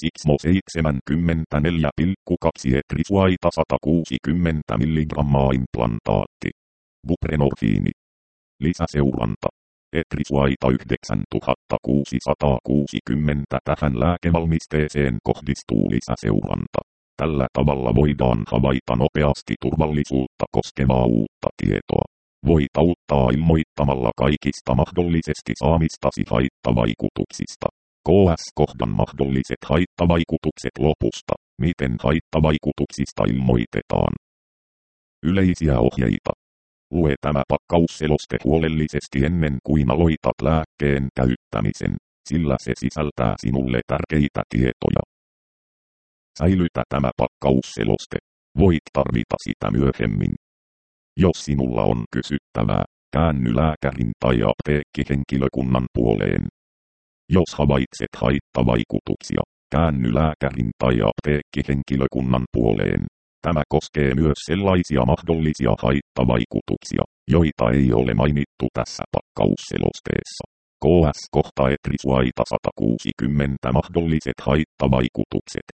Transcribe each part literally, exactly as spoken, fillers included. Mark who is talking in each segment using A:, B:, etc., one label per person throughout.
A: Sixmo seitsemänkymmentäneljä pilkku kaksi etrisuaita sata kuusikymmentä milligrammaa implantaatti. Buprenorfiini. Lisäseuranta. Etrisuaita yhdeksäntuhatta kuusisataakuusikymmentä. Tähän lääkevalmisteeseen kohdistuu lisäseuranta. Tällä tavalla voidaan havaita nopeasti turvallisuutta koskevaa uutta tietoa. Voit auttaa ilmoittamalla kaikista mahdollisesti saamistasi haittavaikutuksista. K S-kohdan mahdolliset haittavaikutukset lopusta. Miten haittavaikutuksista ilmoitetaan? Yleisiä ohjeita. Lue tämä pakkausseloste huolellisesti ennen kuin aloitat lääkkeen käyttämisen, sillä se sisältää sinulle tärkeitä tietoja. Säilytä tämä pakkausseloste. Voit tarvita sitä myöhemmin. Jos sinulla on kysyttävää, käänny lääkärin tai apteekkihenkilökunnan puoleen. Jos havaitset haittavaikutuksia, käänny lääkärin tai apteekkihenkilökunnan puoleen. Tämä koskee myös sellaisia mahdollisia haittavaikutuksia, joita ei ole mainittu tässä pakkausselosteessa. K S-kohta etrisuaita sata kuusikymmentä mahdolliset haittavaikutukset.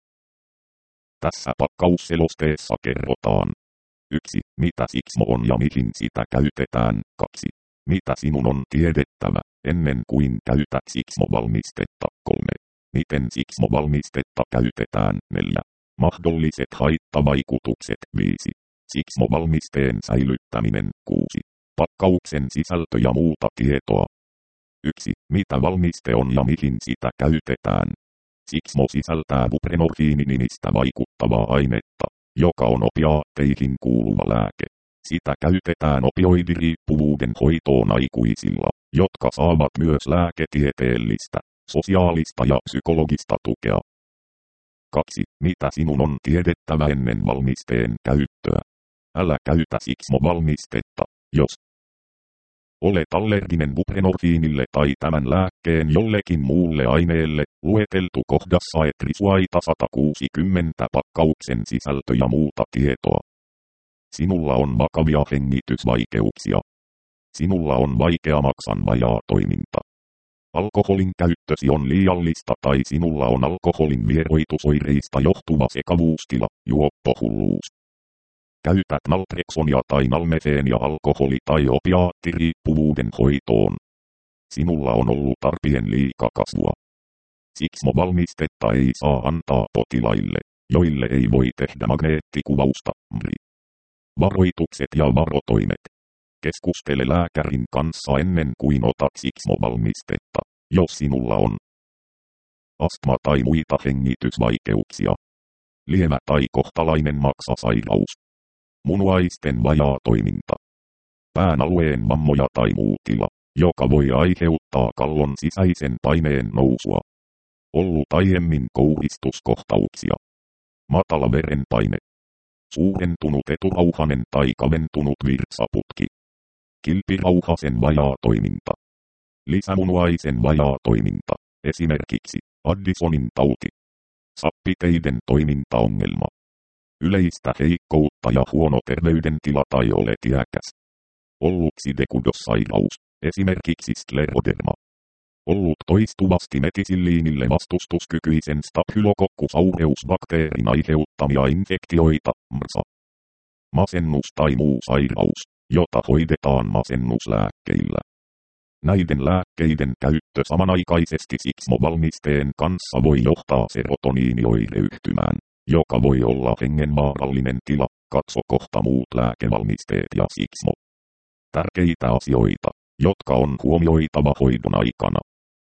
A: Tässä pakkausselosteessa kerrotaan. yksi. Mitä Sixmo on ja mihin sitä käytetään. kaksi. Mitä sinun on tiedettävä, ennen kuin käytät Sixmo-valmistetta. kolme. Miten Sixmo-valmistetta käytetään. neljä. Mahdolliset haittavaikutukset. viisi. Sixmo-valmisteen säilyttäminen. kuusi. Pakkauksen sisältö ja muuta tietoa. yksi. Mitä valmiste on ja mihin sitä käytetään. Sixmo sisältää buprenorfiini-nimistä vaikuttavaa ainetta, joka on opiaatteihin kuuluva lääke. Sitä käytetään opioidiriippuvuuden hoitoon aikuisilla, jotka saavat myös lääketieteellistä, sosiaalista ja psykologista tukea. kaksi. Mitä sinun on tiedettävä ennen valmisteen käyttöä? Älä käytä Sixmo-valmistetta, jos olet allerginen buprenorfiinille tai tämän lääkkeen jollekin muulle aineelle, lueteltu kohdassa etrisuaita sata kuusikymmentä pakkauksen sisältö ja muuta tietoa. Sinulla on vakavia hengitysvaikeuksia. Sinulla on vaikea maksan vajaa toiminta. Alkoholin käyttösi on liiallista tai sinulla on alkoholin vieroitusoireista johtuva sekavuustila, juoppohulluus. Käytät naltreksonia tai nalmefeenia alkoholi- tai opiaattiriippuvuuden hoitoon. Sinulla on ollut tarpeen liikakasvua. Sixmo-valmistetta ei saa antaa potilaille, joille ei voi tehdä magneettikuvausta. M R I. Varoitukset ja varotoimet. Keskustele lääkärin kanssa ennen kuin otat Sixmo-valmistetta, jos sinulla on astma tai muita hengitysvaikeuksia. Lievä tai kohtalainen maksasairaus. Munuaisten vajaa toiminta. Pään alueen vammoja tai muu tila, joka voi aiheuttaa kallon sisäisen paineen nousua. Ollut aiemmin kouhistuskohtauksia. Matala verenpaine. Suurentunut eturauhanen tai kaventunut virtsaputki. Kilpirauhasen vajaa toiminta. Lisämunuaisen vajaa toiminta, esimerkiksi Addisonin tauti. Sappiteiden toimintaongelma. Yleistä heikkoutta ja huono terveydentila tai olet iäkäs. Ollut sidekudossairaus, esimerkiksi skleroderma. Ollut toistuvasti metisilliinille vastustuskykyisen Staphylococcus-aureus-bakteerin aiheuttamia infektioita, M R S A. Masennus tai muu sairaus, jota hoidetaan masennuslääkkeillä. Näiden lääkkeiden käyttö samanaikaisesti Sixmo-valmisteen kanssa voi johtaa serotoniinioireyhtymään, joka voi olla hengenvaarallinen tila. Katso kohta muut lääkevalmisteet ja Sixmo. Tärkeitä asioita, jotka on huomioitava hoidon aikana.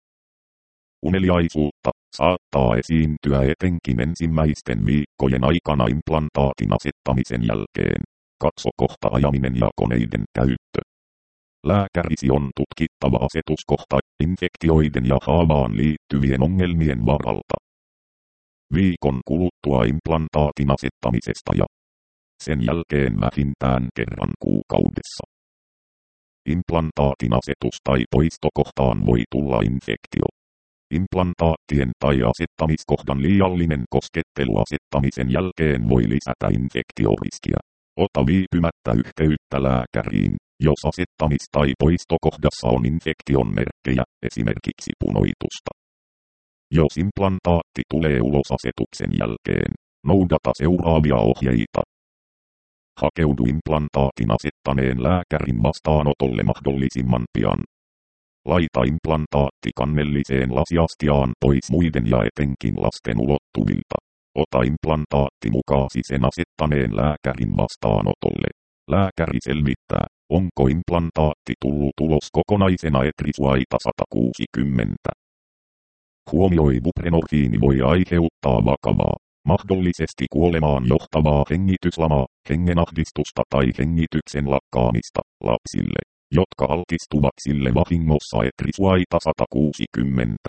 A: Uneliaisuutta saattaa esiintyä etenkin ensimmäisten viikkojen aikana implantaatin asettamisen jälkeen. Katso kohta ajaminen ja koneiden käyttö. Lääkärisi on tutkittava asetuskohta infektioiden ja haavaan liittyvien ongelmien varalta. Viikon kuluttua implantaatin asettamisesta ja sen jälkeen vähintään kerran kuukaudessa. Implantaatin asetus tai poistokohtaan voi tulla infektio. Implantaattien tai asettamiskohdan liiallinen koskettelu asettamisen jälkeen voi lisätä infektioriskiä. Ota viipymättä yhteyttä lääkäriin, jos asettamis- tai poistokohdassa on infektion merkkejä, esimerkiksi punoitusta. Jos implantaatti tulee ulos asetuksen jälkeen, noudata seuraavia ohjeita. Hakeudu implantaatin asettaneen lääkärin vastaanotolle mahdollisimman pian. Laita implantaatti kannelliseen lasiastiaan pois muiden ja etenkin lasten ulottuvilta. Ota implantaatti mukaasi sen asettaneen lääkärin vastaanotolle. Lääkäri selvittää, onko implantaatti tullut ulos kokonaisena etrisuaita sata kuusikymmentä. Huomioi buprenorfiini voi aiheuttaa vakavaa, mahdollisesti kuolemaan johtavaa hengityslamaa, hengenahdistusta tai hengityksen lakkaamista lapsille, jotka altistuvat sille vahingossa etrisuaita sata kuusikymmentä.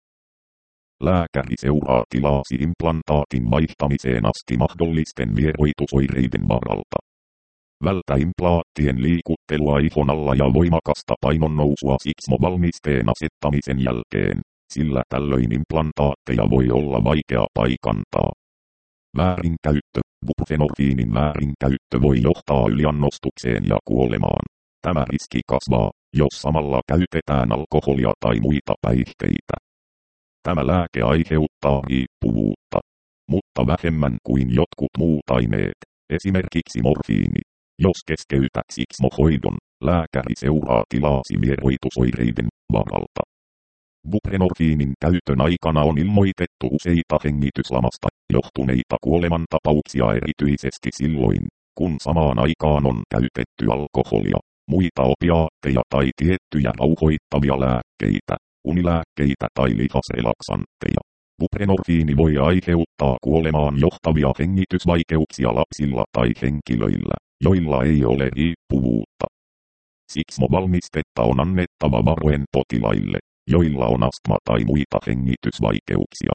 A: Lääkäri seuraa tilaasi implantaatin vaihtamiseen asti mahdollisten vieroitusoireiden varalta. Vältä implaattien liikuttelua ihon alla ja voimakasta painonnousua Sixmo-valmisteen asettamisen jälkeen, sillä tällöin implantaatteja voi olla vaikea paikantaa. Väärinkäyttö. Buprenorfiinin väärinkäyttö voi johtaa yliannostukseen ja kuolemaan. Tämä riski kasvaa, jos samalla käytetään alkoholia tai muita päihteitä. Tämä lääke aiheuttaa riippuvuutta, mutta vähemmän kuin jotkut muut aineet, esimerkiksi morfiini. Jos keskeytät Sixmo-hoidon, lääkäri seuraa tilaasi vieroitusoireiden varalta. Buprenorfiinin käytön aikana on ilmoitettu useita hengityslamasta johtuneita kuolemantapauksia erityisesti silloin, kun samaan aikaan on käytetty alkoholia, muita opiaatteja tai tiettyjä rauhoittavia lääkkeitä, unilääkkeitä tai lihasrelaksantteja. Buprenorfiini voi aiheuttaa kuolemaan johtavia hengitysvaikeuksia lapsilla tai henkilöillä, joilla ei ole riippuvuutta. Sixmo-valmistetta on annettava varoen potilaille, joilla on astma tai muita hengitysvaikeuksia.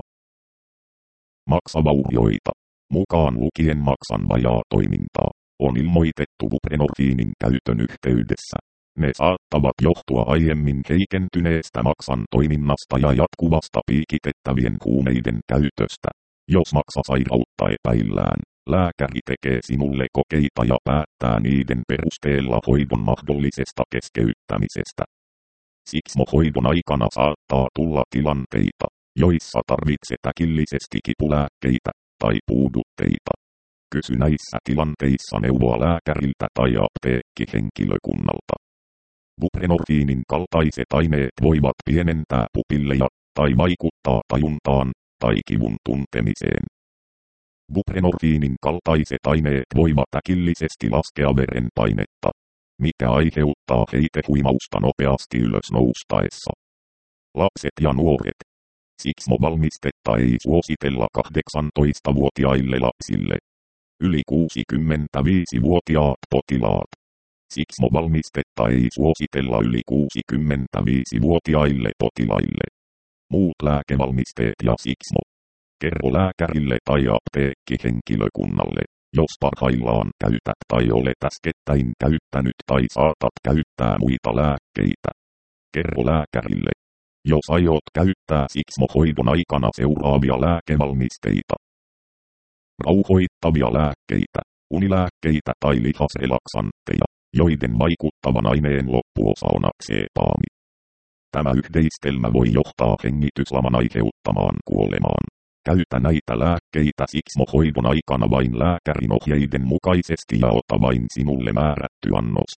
A: Maksavaurioita, mukaan lukien maksan vajaa toimintaa, on ilmoitettu buprenorfiinin käytön yhteydessä. Ne saattavat johtua aiemmin heikentyneestä maksan toiminnasta ja jatkuvasta piikitettävien huumeiden käytöstä. Jos maksasairautta epäillään, lääkäri tekee sinulle kokeita ja päättää niiden perusteella hoidon mahdollisesta keskeyttämisestä. Sixmo-hoidon aikana saattaa tulla tilanteita, joissa tarvitset äkillisesti kipulääkkeitä tai puudutteita. Kysy näissä tilanteissa neuvoa lääkäriltä tai apteekkihenkilökunnalta. Buprenorfiinin kaltaiset aineet voivat pienentää pupilleja tai vaikuttaa tajuntaan tai kivun tuntemiseen. Buprenorfiinin kaltaiset aineet voivat äkillisesti laskea verenpainetta, mikä aiheuttaa heitehuimausta nopeasti ylös noustaessa. Lapset ja nuoret. Sixmo-valmistetta ei suositella kahdeksantoistavuotiaille lapsille. Yli kuusikymmentäviisivuotiaat potilaat. Sixmo-valmistetta ei suositella yli kuusikymmentäviisivuotiaille potilaille. Muut lääkevalmisteet ja Sixmo. Kerro lääkärille tai apteekkihenkilökunnalle, jos parhaillaan käytät tai olet äskettäin käyttänyt tai saatat käyttää muita lääkkeitä. Kerro lääkärille, jos aiot käyttää Sixmo-hoidon aikana seuraavia lääkevalmisteita. Rauhoittavia lääkkeitä, unilääkkeitä tai lihasrelaksantteja, joiden vaikuttavan aineen loppuosa on aksepaami. Tämä yhdistelmä voi johtaa hengityslaman aiheuttamaan kuolemaan. Käytä näitä lääkkeitä Sixmo-hoidon aikana vain lääkärin ohjeiden mukaisesti ja ota vain sinulle määrätty annos.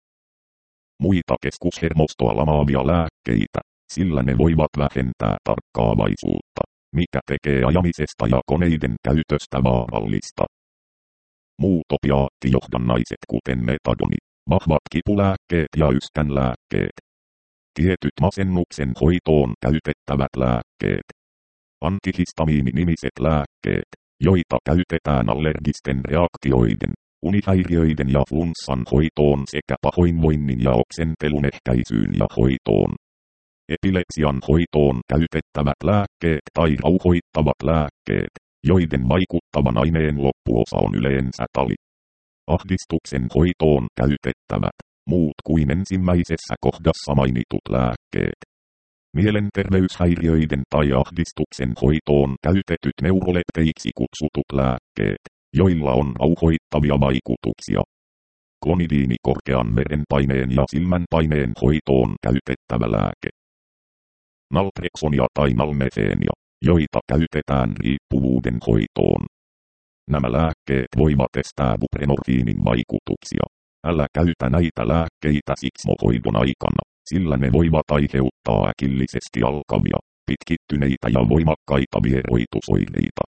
A: Muita keskushermostoa lamaavia lääkkeitä, sillä ne voivat vähentää tarkkaavaisuutta, mikä tekee ajamisesta ja koneiden käytöstä vaarallista. Muut opiaattijohdannaiset kuten metadoni, vahvat kipulääkkeet ja yskänlääkkeet. Tietyt masennuksen hoitoon käytettävät lääkkeet. Antihistamiini-nimiset lääkkeet, joita käytetään allergisten reaktioiden, unihäiriöiden ja flunssan hoitoon sekä pahoinvoinnin ja oksentelun ehkäisyyn ja hoitoon. Epilepsian hoitoon käytettävät lääkkeet tai rauhoittavat lääkkeet, joiden vaikuttavan aineen loppuosa on yleensä tali. Ahdistuksen hoitoon käytettävät, muut kuin ensimmäisessä kohdassa mainitut lääkkeet. Mielenterveyshäiriöiden tai ahdistuksen hoitoon käytetyt neurolepteiksi kutsutut lääkkeet, joilla on rauhoittavia vaikutuksia. Klonidiini korkean verenpaineen ja silmänpaineen hoitoon käytettävä lääke. Naltrexonia tai nalmefeenia, joita käytetään riippuvuuden hoitoon. Nämä lääkkeet voivat estää buprenorfiinin vaikutuksia. Älä käytä näitä lääkkeitä siksmohoidon aikana, sillä ne voivat aiheuttaa äkillisesti alkavia, pitkittyneitä ja voimakkaita vieroitusoireita.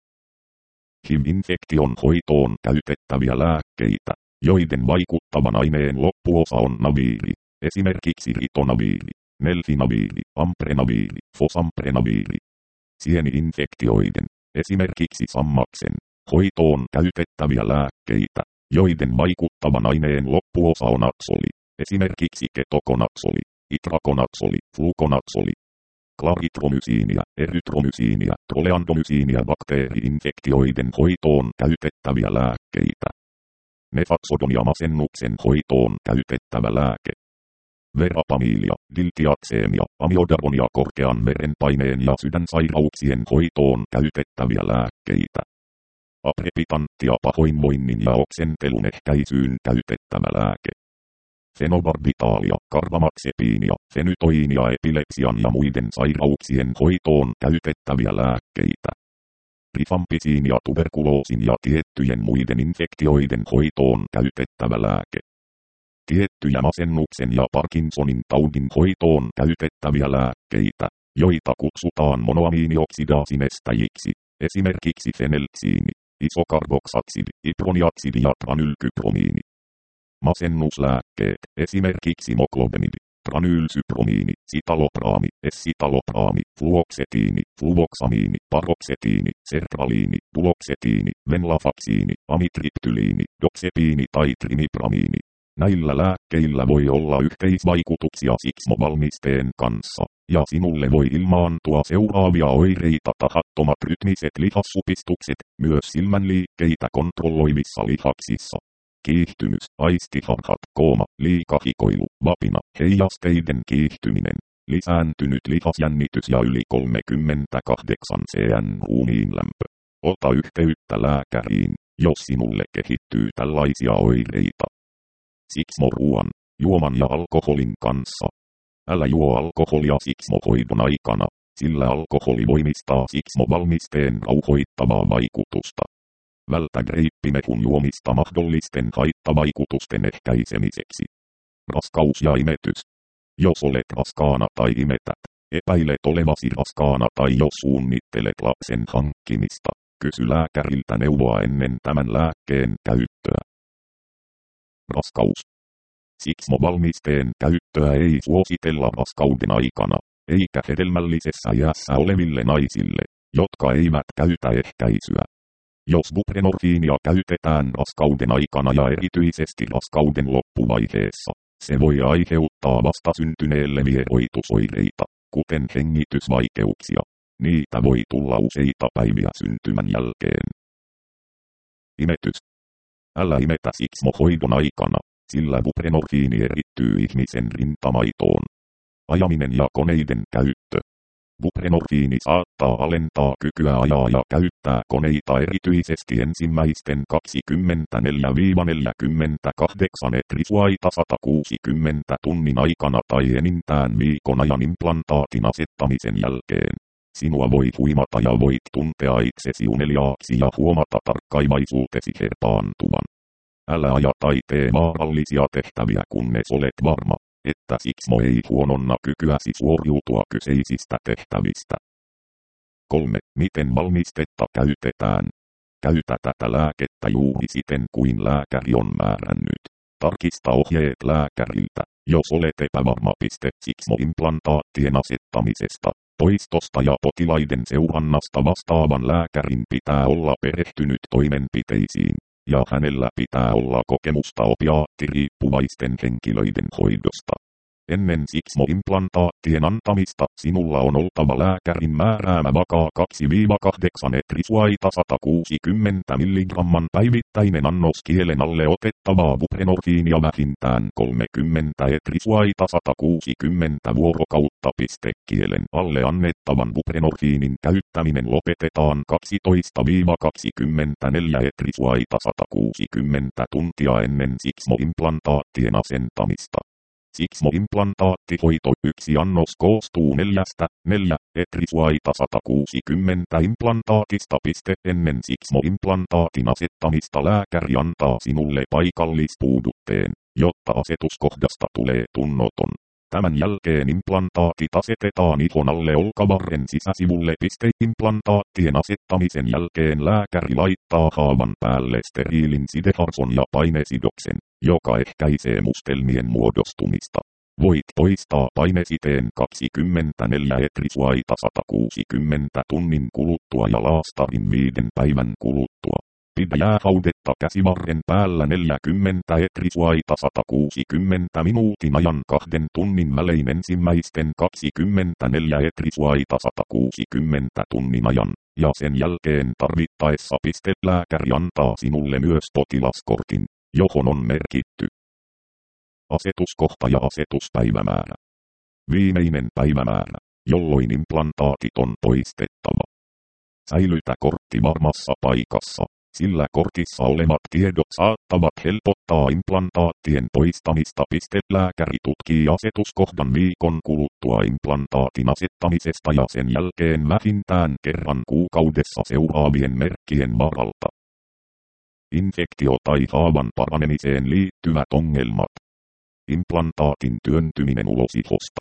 A: H I V-infektion hoitoon käytettäviä lääkkeitä, joiden vaikuttavan aineen loppuosa on naviiri, esimerkiksi ritonaviiri, nelfinaviiri, amprenaviiri, fosamprenaviiri. Sieni-infektioiden, esimerkiksi sammaksen, hoitoon käytettäviä lääkkeitä, joiden vaikuttavan aineen loppuosa on aksoli, esimerkiksi ketokonaksoli, itrakonaksoli, flukonaksoli. Klaritromysiinia, erytromysiinia, troleandomysiinia bakteeri-infektioiden hoitoon käytettäviä lääkkeitä. Nefaksodon ja masennuksen hoitoon käytettävä lääke. Verapamiilia, diltiatseemia, amiodaron ja korkean verenpaineen ja sydänsairauksien hoitoon käytettäviä lääkkeitä. Aprepitantti ja pahoinvoinnin ja oksentelun ehkäisyyn käytettävä lääke. Fenobarbitaalia, karvamaxepiinia, fenytoiinia epilepsian ja muiden sairauksien hoitoon käytettäviä lääkkeitä. Rifampisiinia tuberkuloosin ja tiettyjen muiden infektioiden hoitoon käytettävä lääke. Tiettyjä masennuksen ja Parkinsonin taudin hoitoon käytettäviä lääkkeitä, joita kutsutaan monoamiinioksidaasinestäjiksi, esimerkiksi fenelksiini, isokarboksatsidi, iproniatsidi ja tranylkypromiini. Masennuslääkkeet, esimerkiksi moklobemidi, tranylsypromiini, sitalopraami, essitalopraami, fluoksetiini, fluvoksamiini, paroksetiini, sertraliini, puloksetiini, venlafaksiini, amitriptyliini, doxepiini tai trimipramiini. Näillä lääkkeillä voi olla yhteisvaikutuksia siksmovalmisteen kanssa, ja sinulle voi ilmaantua seuraavia oireita: tahattomat rytmiset lihassupistukset, myös silmänliikkeitä kontrolloivissa lihaksissa. Kiihtymys, aistiharhat, kooma, liikahikoilu, vapina, heijasteiden kiihtyminen, lisääntynyt lihasjännitys ja yli kolmekymmentäkahdeksan cn ruumiinlämpö. Ota yhteyttä lääkäriin, jos sinulle kehittyy tällaisia oireita. Siksmoruuan, juoman ja alkoholin kanssa. Älä juo alkoholia siksmohoidon aikana, sillä alkoholi voimistaa siksmovalmisteen rauhoittavaa vaikutusta. Vältä greippimehun juomista mahdollisten haittavaikutusten ehkäisemiseksi. Raskaus ja imetys. Jos olet raskaana tai imetät, epäilet olevasi raskaana tai jos suunnittelet lapsen hankkimista, kysy lääkäriltä neuvoa ennen tämän lääkkeen käyttöä. Raskaus. Siksmovalmisteen käyttöä ei suositella raskauden aikana, eikä hedelmällisessä iässä oleville naisille, jotka eivät käytä ehkäisyä. Jos buprenorfiinia käytetään raskauden aikana ja erityisesti raskauden loppuvaiheessa, se voi aiheuttaa vastasyntyneelle vieroitusoireita, kuten hengitysvaikeuksia. Niitä voi tulla useita päiviä syntymän jälkeen. Imetys. Älä imetä siksmohoidon aikana, sillä buprenorfiini erittyy ihmisen rintamaitoon. Ajaminen ja koneiden käyttö. Buprenorfiini saattaa alentaa kykyä ajaa ja käyttää koneita erityisesti ensimmäisten kaksikymmentäneljä neljäkymmentäkahdeksan etrisuaita sata kuusikymmentä tunnin aikana tai enintään viikon ajan implantaatin asettamisen jälkeen. Sinua voit huimata ja voit tuntea itsesi uneliaaksi ja huomata tarkkaivaisuutesi herpaantuvan. Älä aja tai tee vaarallisia tehtäviä kunnes olet varma, että siksmo ei huononna kykyäsi suoriutua kyseisistä tehtävistä. kolme. Miten valmistetta käytetään? Käytä tätä lääkettä juuri siten kuin lääkäri on määrännyt. Tarkista ohjeet lääkäriltä, jos olet epävarma. Siksmo-implantaattien asettamisesta, poistosta ja potilaiden seurannasta vastaavan lääkärin pitää olla perehtynyt toimenpiteisiin, ja hänellä pitää olla kokemusta opiaattiriippuvaisten henkilöiden hoidosta. Ennen siksmo-implantaattien antamista sinulla on oltava lääkärin määräämä vakaa kaksi kahdeksan etrisuaita sata kuusikymmentä milligramman päivittäinen annos kielen alle otettavaa buprenorfiinia vähintään kolmekymmentä etrisuaita sata kuusikymmentä vuorokautta. Kielen alle annettavan buprenorfiinin käyttäminen lopetetaan kaksitoista kaksikymmentäneljä etrisuaita sata kuusikymmentä tuntia ennen siksmo-implantaattien asentamista. Siksmo-implantaattihoito yksi annos koostuu neljästä, neljä, etrisuaita sata kuusikymmentä implantaatista. Piste ennen Siksmo-implantaatin asettamista lääkäri antaa sinulle paikallispuudutteen, jotta asetuskohdasta tulee tunnoton. Tämän jälkeen implantaatit asetetaan ihon alle olkavarren sisäsivulle. Piste implantaattien asettamisen jälkeen lääkäri laittaa haavan päälle steriilin sideharson ja painesidoksen, joka ehkäisee mustelmien muodostumista. Voit poistaa painesiteen kaksikymmentäneljä etrisuaita sata kuusikymmentä tunnin kuluttua ja laastarin viiden päivän kuluttua. Pidä jäähaudetta käsivarren päällä neljäkymmentä etrisuaita sata kuusikymmentä minuutin ajan kahden tunnin välein ensimmäisten kaksikymmentäneljä etrisuaita sata kuusikymmentä tunnin ajan, ja sen jälkeen tarvittaessa pistelääkäri antaa sinulle myös potilaskortin, johon on merkitty asetuskohta ja asetuspäivämäärä. Viimeinen päivämäärä, jolloin implantaatit on poistettava. Säilytä kortti varmassa paikassa, sillä kortissa olevat tiedot saattavat helpottaa implantaattien poistamista. Lääkäri tutkii asetuskohdan viikon kuluttua implantaatin asettamisesta ja sen jälkeen vähintään kerran kuukaudessa seuraavien merkkien varalta. Infektio tai haavan paranemiseen liittyvät ongelmat. Implantaatin työntyminen ulos ihosta.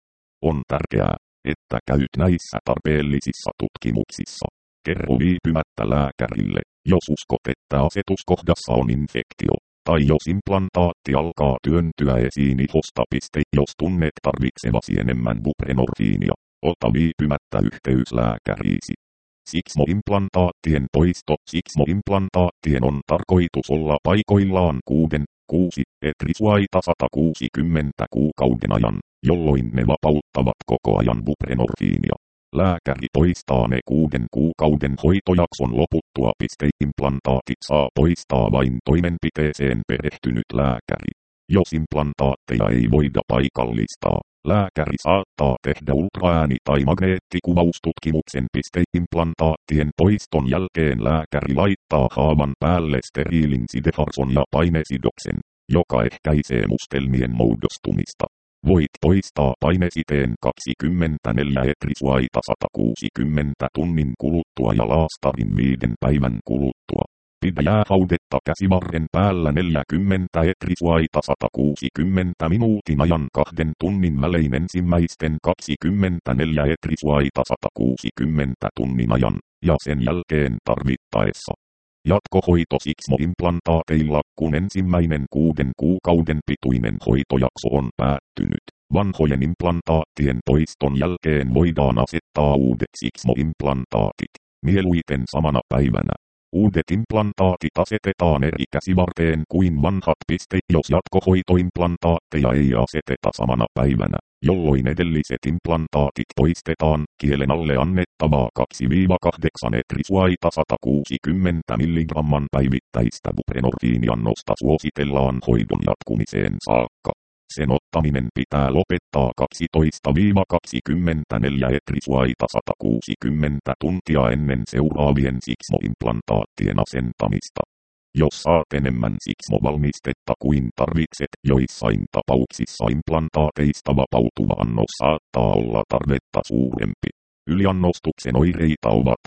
A: On tärkeää, että käyt näissä tarpeellisissa tutkimuksissa. Kerro viipymättä lääkärille, jos uskot, että asetuskohdassa on infektio, tai jos implantaatti alkaa työntyä esiin ihosta. Jos tunnet tarvitsevasi enemmän buprenorfiinia, ota viipymättä yhteys lääkäriisi. Siksmo-implantaattien poisto. Siksmo-implantaattien on tarkoitus olla paikoillaan kuuden, kuusi, etrisuaita sata kuusikymmentä kuukauden ajan, jolloin ne vapauttavat koko ajan buprenorfiinia. Lääkäri poistaa ne kuuden kuukauden hoitojakson loputtua. Implantaatit saa poistaa vain toimenpiteeseen perehtynyt lääkäri. Jos implantaatteja ei voida paikallistaa, lääkäri saattaa tehdä ultraääni- tai magneettikuvaustutkimuksen. Implantaattien poiston jälkeen lääkäri laittaa haavan päälle steriilin sideharson ja painesidoksen, joka ehkäisee mustelmien muodostumista. Voit poistaa painesiteen kaksikymmentäneljä etrisuaita sata kuusikymmentä tunnin kuluttua ja laastarin viiden päivän kuluttua. Pidä jäähaudetta käsivarren päällä neljäkymmentä etrisuaita sata kuusikymmentä minuutin ajan kahden tunnin välein ensimmäisten kaksikymmentäneljä etrisuaita sata kuusikymmentä tunnin ajan, ja sen jälkeen tarvittaessa jatkohoito Siksmo-implantaateilla, kun ensimmäinen kuuden kuukauden pituinen hoitojakso on päättynyt. Vanhojen implantaattien poiston jälkeen voidaan asettaa uudet Siksmo-implantaatit, mieluiten samana päivänä. Uudet implantaatit asetetaan eri käsivarteen kuin vanhat. Jos jatkohoitoimplantaatteja ei aseteta samana päivänä, jolloin edelliset implantaatit poistetaan, kielen alle annettavaa kaksi kahdeksan etrisuaita sata kuusikymmentä milligramman päivittäistä buprenorfiiniannosta suositellaan hoidon jatkumiseen saakka. Sen ottaminen pitää lopettaa kaksitoista kaksikymmentäneljä etrisuaita sata kuusikymmentä tuntia ennen seuraavien Siksmo-implantaattien asentamista. Jos saat enemmän Siksmo-valmistetta kuin tarvitset, joissain tapauksissa implantaateista vapautuva annos saattaa olla tarvetta suurempi. Yliannostuksen oireita ovat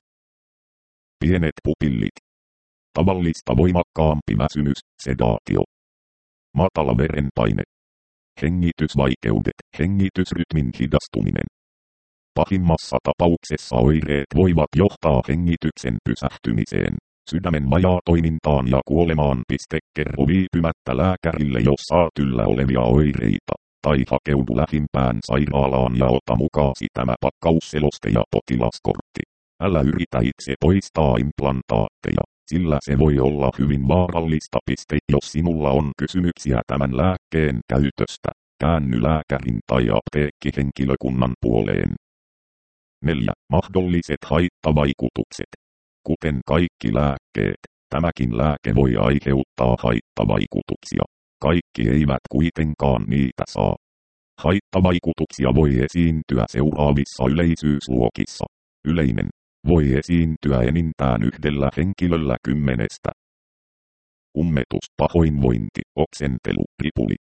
A: pienet pupillit, tavallista voimakkaampi väsymys, sedaatio, matala verenpaine, hengitysvaikeudet, hengitysrytmin hidastuminen. Pahimmassa tapauksessa oireet voivat johtaa hengityksen pysähtymiseen, sydämen vajaatoimintaan ja kuolemaan. Kerro viipymättä lääkärille, jos saat yllä olevia oireita, tai hakeudu lähimpään sairaalaan ja ota mukaasi tämä pakkausseloste ja potilaskortti. Älä yritä itse poistaa implantaatteja, sillä se voi olla hyvin vaarallista. Jos sinulla on kysymyksiä tämän lääkkeen käytöstä, käänny lääkärin tai apteekkihenkilökunnan puoleen. neljä. Mahdolliset haittavaikutukset. Kuten kaikki lääkkeet, tämäkin lääke voi aiheuttaa haittavaikutuksia. Kaikki eivät kuitenkaan niitä saa. Haittavaikutuksia voi esiintyä seuraavissa yleisyysluokissa. Yleinen. Voi esiintyä enintään yhdellä henkilöllä kymmenestä. Ummetus, pahoinvointi, oksentelu, ripuli.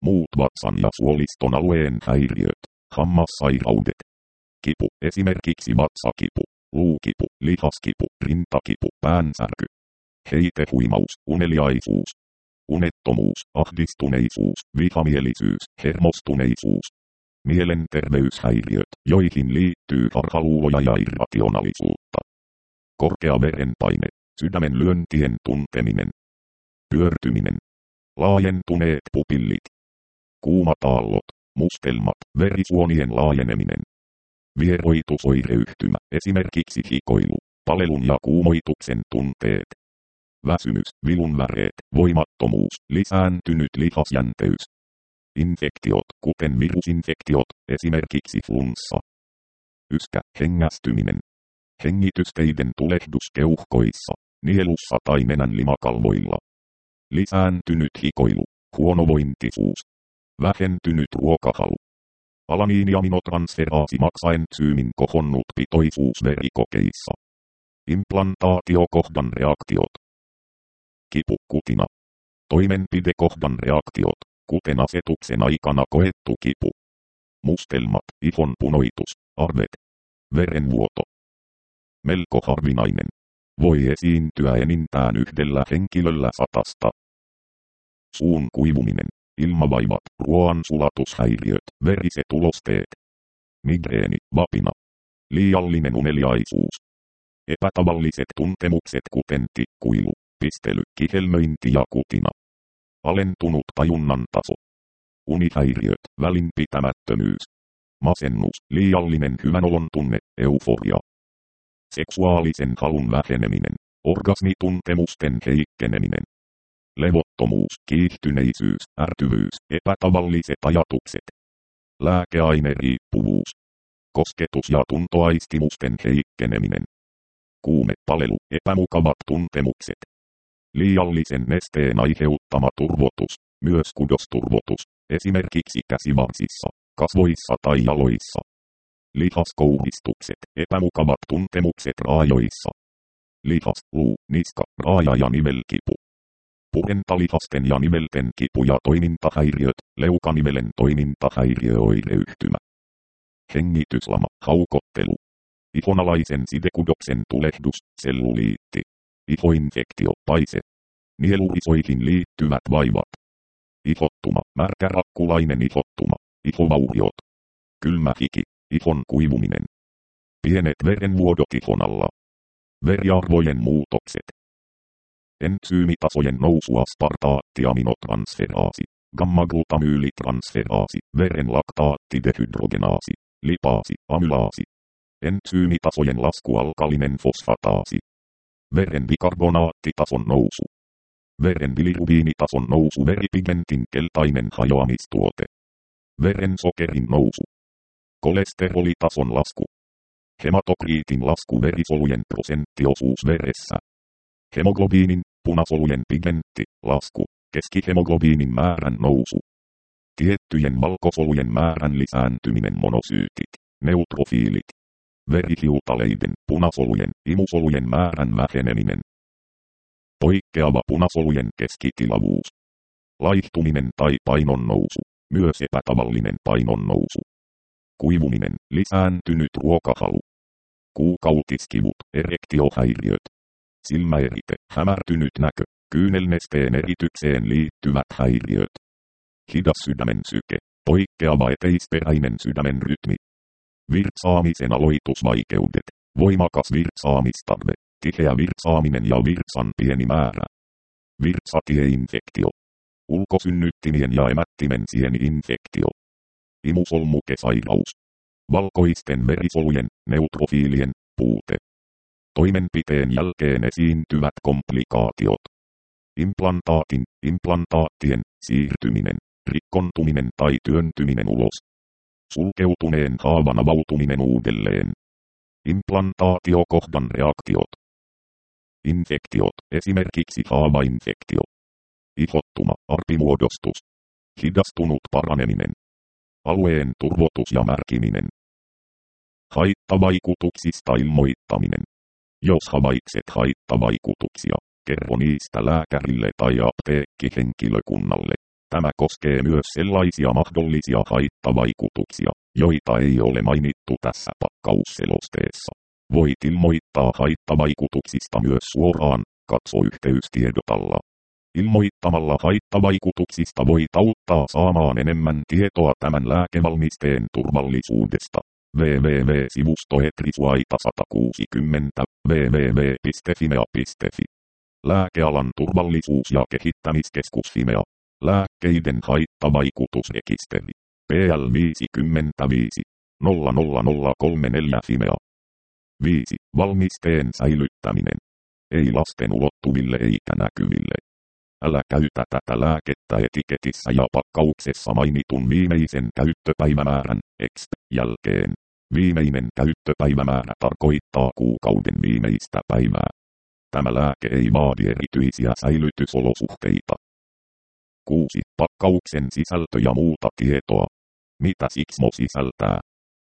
A: Muut vatsan ja suoliston alueen häiriöt, hammassairaudet. Kipu, esimerkiksi vatsakipu, luukipu, lihaskipu, rintakipu, päänsärky. Heitehuimaus, uneliaisuus. Unettomuus, ahdistuneisuus, vihamielisyys, hermostuneisuus. Mielenterveyshäiriöt, joihin liittyy harhaluuloja ja irrationaalisuutta. Korkea verenpaine, sydämen lyöntien tunteminen. Pyörtyminen. Laajentuneet pupillit. Kuumataallot, mustelmat, verisuonien laajeneminen. Vieroitusoireyhtymä, esimerkiksi hikoilu, palelun ja kuumoituksen tunteet. Väsymys, vilunväreet, voimattomuus, lisääntynyt lihasjänteys. Infektiot, kuten virusinfektiot, esimerkiksi flunssa. Yskä, hengästyminen. Hengitysteiden tulehdus keuhkoissa, nielussa tai nenän limakalvoilla. Lisääntynyt hikoilu, huonovointisuus. Vähentynyt ruokahalu. Alaniiniaminotransferaasi maksaentsyymin kohonnut pitoisuus verikokeissa. Implantaatiokohdan reaktiot. Kipu, kutina. Toimenpidekohdan reaktiot, kuten asetuksen aikana koettu kipu. Mustelmat, ihon punoitus, arvet. Verenvuoto. Melko harvinainen. Voi esiintyä enintään yhdellä henkilöllä satasta. Suun kuivuminen, ilmavaivat, ruoansulatushäiriöt, veriset ulosteet. Migreeni, vapina. Liiallinen uneliaisuus. Epätavalliset tuntemukset kuten tikkuilu, pistely, kihelmöinti ja kutina. Alentunut tajunnan taso. Unihäiriöt, välinpitämättömyys. Masennus, liiallinen hyvänolon tunne, euforia. Seksuaalisen halun väheneminen, orgasmituntemusten heikkeneminen. Levottomuus, kiihtyneisyys, ärtyvyys, epätavalliset ajatukset. Lääkeaineriippuvuus. Kosketus- ja tuntoaistimusten heikkeneminen. Kuume, palelu, epämukavat tuntemukset. Liiallisen nesteen aiheuttama turvotus, myös kudosturvotus, esimerkiksi käsivarsissa, kasvoissa tai jaloissa. Lihaskouhistukset, epämukavat tuntemukset raajoissa. Lihas, luu, niska, raaja ja nivelkipu. Purentalihasten ja nivelten kipu ja toimintahäiriöt, leukanivelen toimintahäiriöoireyhtymä. Hengityslama, haukottelu. Ihonalaisen sidekudoksen tulehdus, selluliitti. Ihoinfektio, paise. Nielurisoihin liittyvät vaivat. Ihottuma, märkärakkulainen ihottuma, ihovauriot. Kylmä hiki, ihon kuivuminen. Pienet verenvuodot ihon alla. Veriarvojen muutokset. Entsyymitasojen nousu aspartaattiaminotransferaasi, gamma-glutamyylitransferaasi, veren laktaatti-dehydrogenaasi, lipaasi, amylaasi. Entsyymitasojen lasku alkalinen fosfataasi. Veren bikarbonaattitason nousu. Veren bilirubiinitason nousu veripigentin keltainen hajoamistuote. Veren sokerin nousu. Kolesterolitason lasku. Hematokriitin lasku verisolujen prosenttiosuus veressä. Hemoglobiinin, punasolujen pigentti, lasku, keskihemoglobiinin määrän nousu. Tiettyjen valkosolujen määrän lisääntyminen monosyytit, neutrofiilit. Verihiutaleiden, punasolujen, imusolujen määrän väheneminen. Poikkeava punasolujen keskitilavuus. Laihtuminen tai painon nousu, myös epätavallinen painon nousu. Kuivuminen, lisääntynyt ruokahalu. Kuukautiskivut, erektiohäiriöt. Silmäerite, hämärtynyt näkö, kyynelnesteen eritykseen liittyvät häiriöt. Hidas sydämen syke, poikkeava eteisperäinen sydämen rytmi. Virtsaamisen aloitusvaikeudet, voimakas virtsaamistarve, tiheä virtsaaminen ja virtsan pieni määrä. Virtsatieinfektio. Ulkosynnyttimien ja emättimen sieni-infektio. Imusolmukesairaus. Valkoisten verisolujen, neutrofiilien, puute. Toimenpiteen jälkeen esiintyvät komplikaatiot. Implantaatin, implantaattien, siirtyminen, rikkontuminen tai työntyminen ulos. Sulkeutuneen haavan avautuminen uudelleen. Implantaatiokohdan reaktiot. Infektiot, esimerkiksi haavainfektio. Ihottuma, arpimuodostus. Hidastunut paraneminen. Alueen turvotus ja märkiminen. Haittavaikutuksista ilmoittaminen. Jos havaitset haittavaikutuksia, kerro niistä lääkärille tai apteekkihenkilökunnalle. Tämä koskee myös sellaisia mahdollisia haittavaikutuksia, joita ei ole mainittu tässä pakkausselosteessa. Voit ilmoittaa haittavaikutuksista myös suoraan, katso yhteystiedotalla. Ilmoittamalla haittavaikutuksista voit auttaa saamaan enemmän tietoa tämän lääkevalmisteen turvallisuudesta. www.sivusto ETRISUAITA sata kuusikymmentä, www piste fimea piste fi. Lääkealan turvallisuus- ja kehittämiskeskus Fimea. Lääkkeiden haittavaikutusrekisteri. P L viisikymmentäviisi nolla nolla nolla kolmekymmentäneljä Fimea. viisi. Valmisteen säilyttäminen. Ei lasten ulottuville eikä näkyville. Älä käytä tätä lääkettä etiketissä ja pakkauksessa mainitun viimeisen käyttöpäivämäärän X jälkeen. Viimeinen käyttöpäivämäärä tarkoittaa kuukauden viimeistä päivää. Tämä lääke ei vaadi erityisiä säilytysolosuhteita. kuusi. Pakkauksen sisältö ja muuta tietoa. Mitä Sixmo sisältää?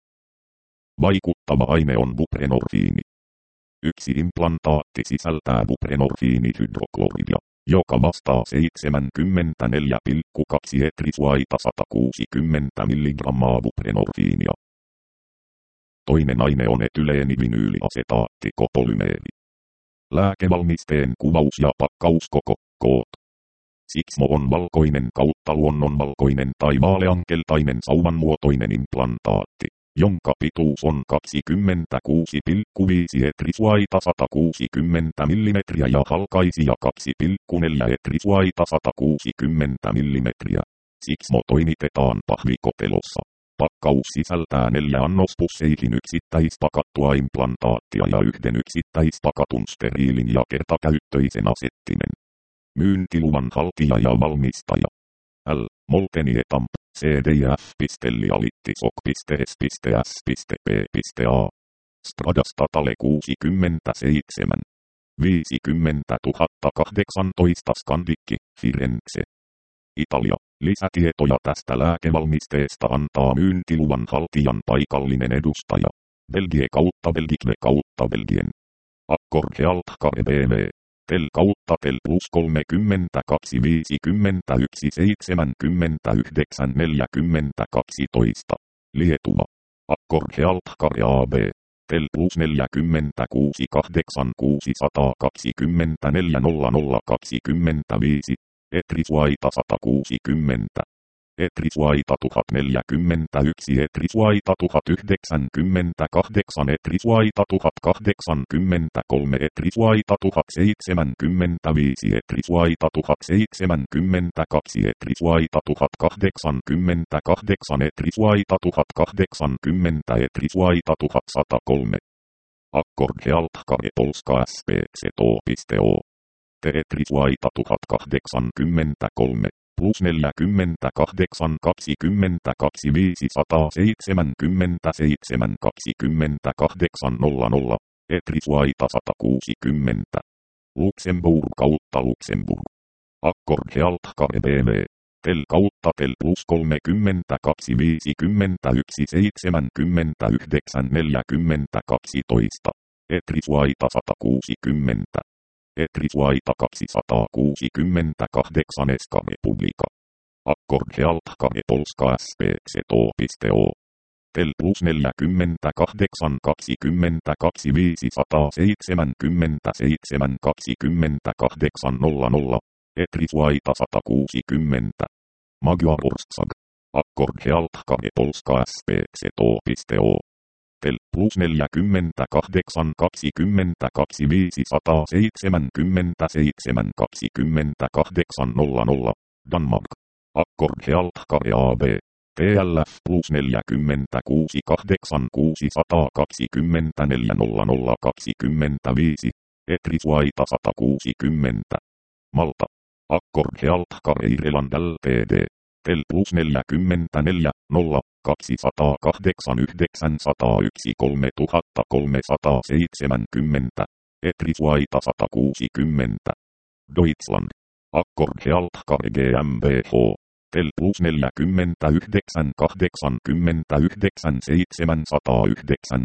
A: Vaikuttava aine on buprenorfiini. Yksi implantaatti sisältää buprenorfiinihydrokloridia, joka vastaa seitsemänkymmentäneljä pilkku kaksi ETRISUAITA sata kuusikymmentä milligrammaa buprenorfiinia. Toinen aine on etyleenivynyyliasetaatti kopolymeeri. Lääkevalmisteen kuvaus ja pakkauskoko, koot. Sixmo on valkoinen kautta luonnonvalkoinen tai vaaleankeltainen sauvanmuotoinen implantaatti, jonka pituus on kaksikymmentäkuusi pilkku viisi ETRISUAITA sata kuusikymmentä millimetriä ja halkaisija kaksi pilkku neljä ETRISUAITA sata kuusikymmentä millimetriä. Sixmo toimitetaan pahvikotelossa. Pakkaus sisältää neljä annospusseihin yksittäispakattua implantaattia ja yhden yksittäispakatun steriilin ja kertakäyttöisen asettimen. Myyntiluvan haltija ja valmistaja. L. Moltenietamp, C D F. Lialittisok. S S P A. Strada Statale kuusikymmentäseitsemän. viisikymmentätuhatta kahdeksantoista Skandikki, Firenze. Italia. Lisätietoja tästä lääkevalmisteesta antaa myyntiluvan haltijan paikallinen edustaja. Belgie kautta Belgique kautta Belgien. Accord Health Care B V. Tel kautta Tel plus kolmekymmentäkaksi viisikymmentäyksi seitsemänkymmentäyhdeksän neljäkymmentäkaksi. Lietuva. Accord Health Care A B. Tel plus neljäkymmentäkuusi kahdeksankymmentäkuusi kaksikymmentäneljä nolla nolla kaksikymmentäviisi. ETRISUAITA sata kuusikymmentä. ETRISUAITA tuhat neljäkymmentäyksi. ETRISUAITA tuhat yhdeksänkymmentäkahdeksan. ETRISUAITA tuhat kahdeksankymmentäkolme. ETRISUAITA tuhat seitsemänkymmentäviisi. ETRISUAITA tuhat seitsemänkymmentäkaksi. ETRISUAITA tuhat kahdeksankymmentäkahdeksan. ETRISUAITA tuhat kahdeksankymmentä. ETRISUAITA tuhat sata kolme. Accord Health Care Polska S P C T O. ETRISUAITA tuhat kahdeksankymmentäkolme plus neljäkymmentäkahdeksan kaksikymmentäkaksi viisisataaseitsemänkymmentäseitsemän kaksikymmentäkahdeksan nolla nolla. ETRISUAITA sata kuusikymmentä. Luxemburg kautta Luxemburg. Accord Health Care B V. Tel kautta Tel plus kolmekymmentäkaksi viisikymmentäyksi seitsemänkymmentäyhdeksän neljäkymmentäkaksi. ETRISUAITA sata kuusikymmentä. ETRISUAITA kaksisataakuusikymmentäkahdeksan Eska Republika. Accord Health Care Polska S P C T O. Tel plus neljäkymmentäkahdeksan kaksikymmentäkaksi viisisataaseitsemänkymmentäseitsemän kaksikymmentäkahdeksan nolla nolla. ETRISUAITA sata kuusikymmentä. Magyar Ország. Accord Health Care Polska S P C T O. Tel plus neljäkymmentäkahdeksan kaksikymmentäkaksi viisisataaseitsemänkymmentäseitsemän kaksikymmentäkahdeksan nolla nolla. Danmark. Accord Health Care A B. T L F plus neljäkymmentäkuusi kahdeksan kuusisataakaksikymmentäneljä nolla nolla kaksikymmentäviisi. ETRISUAITA sata kuusikymmentä. Malta. Accord Health Care Ireland Ltd. Tel plus neljäkymmentäneljä nolla kaksisataakahdeksan yhdeksänsataayksi kolmetuhattakolmesataaseitsemänkymmentä. ETRISUAITA sata kuusikymmentä. Deutschland. Accord Health Care GmbH. Tel plus neljäkymmentäyhdeksän kahdeksankymmentäyhdeksän seitsemänsataayhdeksän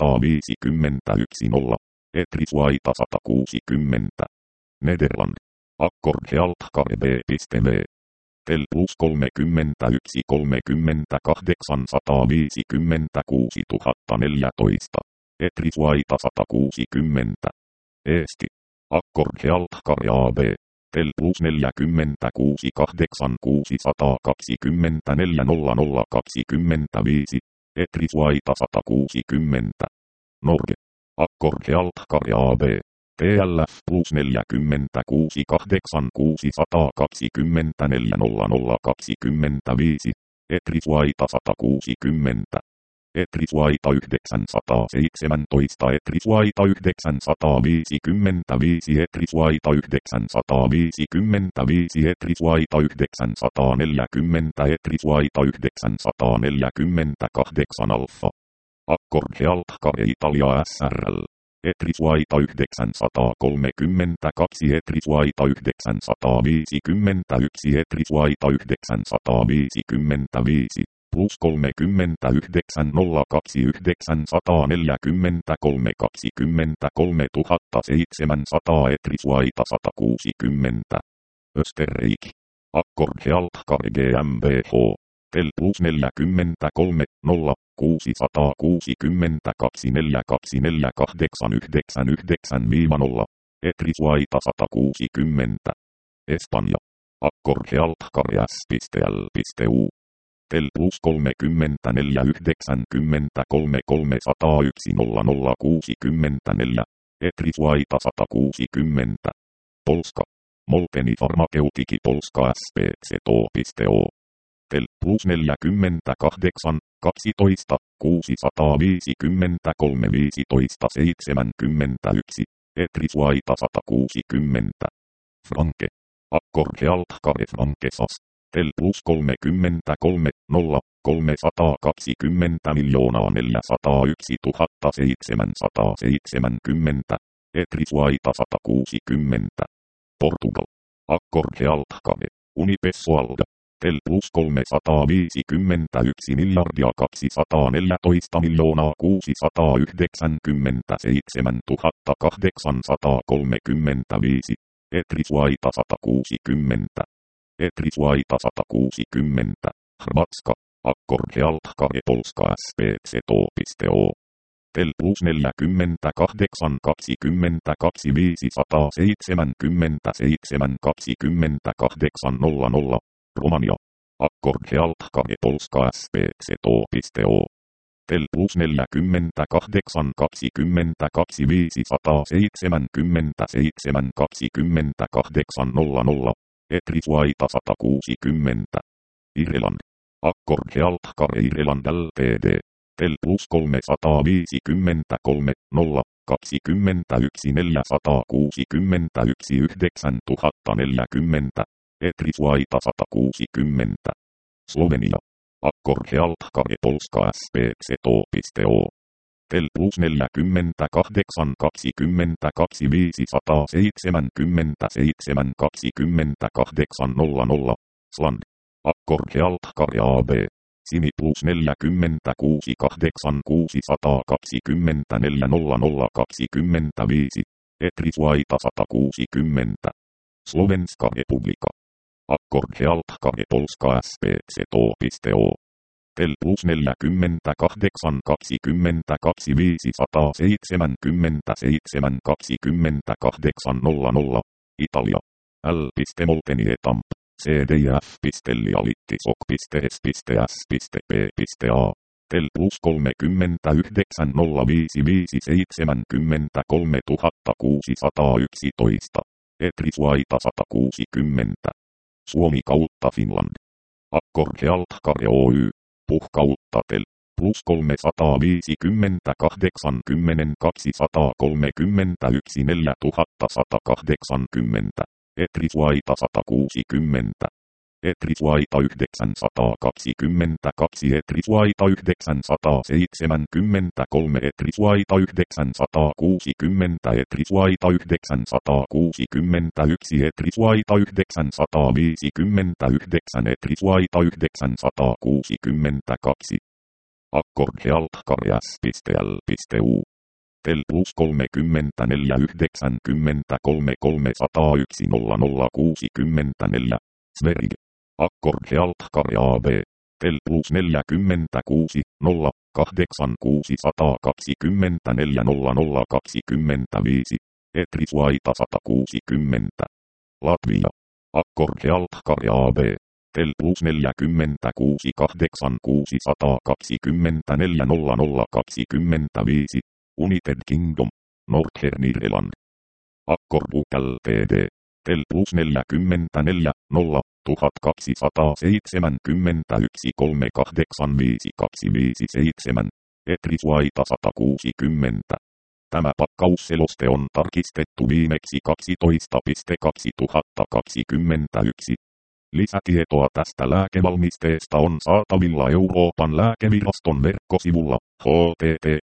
A: tuhattayhdeksänsataaviisikymmentäyksi nolla. ETRISUAITA sata kuusikymmentä. Nederland. Akkorde alt kare b.v. Tel plus kolmekymmentäyksi kolmekymmentäkahdeksan sata viisikymmentäkuusi tuhatta neljätoista. Etris vaita sata kuusikymmentä. Eesti. Akkorde alt kare A B. Tel plus neljäkymmentäkuusi kahdeksan kuusisataa kaksikymmentäneljä nolla nolla kaksikymmentäviisi. Etris vaita sata kuusikymmentä. Norge. Akkorde alt kare A B. T L F plus neljäkymmentäkuusi kahdeksan kuusisataa kaksikymmentäneljä nolla nolla kaksikymmentäviisi. Etris vaita sata kuusikymmentä. Etris vaita yhdeksänsataaseitsemäntoista. Etris vaita yhdeksänsataaviisikymmentäviisi. Etris vaita yhdeksänsataaviisikymmentäviisi. Etris vaita yhdeksänsataaneljäkymmentä. Etris vaita yhdeksänsataaneljäkymmentäkahdeksan alfa. Akkorde alt kare Italia S R L. Etris vaita yhdeksänsataakolmekymmentäkaksi. Etris vaita yhdeksänsataaviisikymmentäyksi. Etris vaita yhdeksänsataaviisikymmentäviisi. Plus kolmekymmentäyhdeksän nolla kaksi yhdeksänsataaneljäkymmentäkolme kaksikymmentäkolme tuhatta seitsemänsataa. Etris vaita sata kuusikymmentä. Österreiki. Akkorde alt kare GmbH. Tel plus neljäkymmentäkolme nolla kuusisataakuusikymmentäkaksi neljäkymmentäkaksi yhdeksänkymmentäyhdeksän nolla. Etris vaita sata kuusikymmentä. Espanja. Akkorde alt kare S.L.U. Tel plus kolmekymmentäneljä yhdeksänkymmentäkolme kolmesataayksi nolla nolla kuusikymmentäneljä. Etris vaita sata kuusikymmentä. Polska. Molteni Farmaceutiki Polska S P C T O. Tel plus neljäkymmentäkahdeksan kaksitoista kuusisataaviisikymmentäkolme viisitoista seitsemänkymmentäyksi. Etris vaita sata kuusikymmentä. Franke. Akkorde alt kare Frankesas. Tel plus kolmekymmentäkolme nolla kolmesataakaksikymmentä miljoonaa neljäsataayksi tuhatta seitsemänsataaseitsemänkymmentä. Etris vaita sata kuusikymmentä. Portugal. Akkorde alt kare Unipessoalda. Tel plus kolmesataaviisikymmentäyksi miljardia kaksisataaneljätoista miljoonaa kuusisataayhdeksänkymmentäseitsemän tuhatta kahdeksansataakolmekymmentäviisi. Etris vaita sata kuusikymmentä. Etris vaita sata kuusikymmentä. Hrvatska. Akkorde alt kare Polska S P C T O. Tel plus neljäkymmentäkahdeksan kaksikymmentäkaksi viisisataaseitsemänkymmentäseitsemän kaksikymmentäkahdeksan nolla nolla. Romania. Akkorde alt kare Polska S P C T O. Tel plus neljäkymmentäkahdeksan kaksikymmentäkaksi viisisataaseitsemänkymmentäseitsemän kaksikymmentäkahdeksan nolla nolla. Etris vaita sata kuusikymmentä. Irland. Akkorde alt kare Irland Ltd. Tel plus kolmesataaviisikymmentäkolme nolla kaksikymmentäyksi neljäsataakuusikymmentäyksi yhdeksän tuhatta neljäkymmentä. Etris vaita sata kuusikymmentä. Slovenia. Akkorde alt kare Polska S P C T O. Tel plus neljäkymmentäkahdeksan kaksikymmentäkaksi viisisataaseitsemänkymmentäseitsemän kaksikymmentäkahdeksan nolla nolla. Sland. Akkorde alt kare A B. Sini plus neljäkymmentäkuusi kahdeksan kuusisataakaksikymmentäneljä nolla nolla kaksikymmentäviisi. Etris vaita sata kuusikymmentä. Slovenska Republika. Akkorde alt kare Polska S P C T O. Tel plus neljäkymmentäkahdeksan kaksikymmentäkaksi viisisataaseitsemänkymmentäseitsemän kaksikymmentäkahdeksan nolla nolla. Italia. L. Molteni Etamp. C D F. Lialitti Soc. S. S. P. A. Tel plus kolmekymmentäyhdeksän nolla viisi viisi seitsemänkymmentäkolme tuhatta kuusisataayksitoista. Etris vaita sata kuusikymmentä. Suomi kautta Finland. Akkorde alt kare Oy. Puh kautta Tel. Plus kolmesataaviisikymmentäkahdeksan kymmenen kaksisataakolmekymmentäyksi neljä tuhatta sata kahdeksankymmentä. Etris vaita sata kuusikymmentä. Etris vaita yhdeksänsataakaksikymmentäkaksi. Etris vaita yhdeksänsataaseitsemänkymmentäkolme. Etris vaita yhdeksänsataakuusikymmentä. Etris vaita yhdeksänsataakuusikymmentäyksi. Etris vaita yhdeksänsataaviisikymmentäyhdeksän. Etris vaita yhdeksänsataakuusikymmentäkaksi. Akkorde alt kare S.L.U. Tel plus kolmekymmentäneljä yhdeksänkymmentäkolme kolmesataayksi nolla nolla kuusikymmentäneljä. Sverig. Akkord Healthcare A B. Tel plus neljäkymmentäkuusi nolla kahdeksan kuusisataakaksikymmentäneljä nolla nolla kaksikymmentäviisi. Etriswaita sata kuusikymmentä. Latvia. Akkord Healthcare A B. Tel plus neljäkymmentäkuusi kahdeksan kuusisataakaksikymmentäneljä nolla nolla kaksikymmentäviisi. United Kingdom. Northern Ireland. Akkord U K Ltd. Tel plus neljäkymmentäneljä nolla tuhatkaksisataaseitsemänkymmentäyksi kolme kahdeksan viisi kaksi viisi seitsemän. Etriswaita sata kuusikymmentä. Tämä pakkausseloste on tarkistettu viimeksi kaksitoista kaksituhattakaksikymmentäyksi. Lisätietoa tästä lääkevalmisteesta on saatavilla Euroopan lääkeviraston verkkosivulla h t t p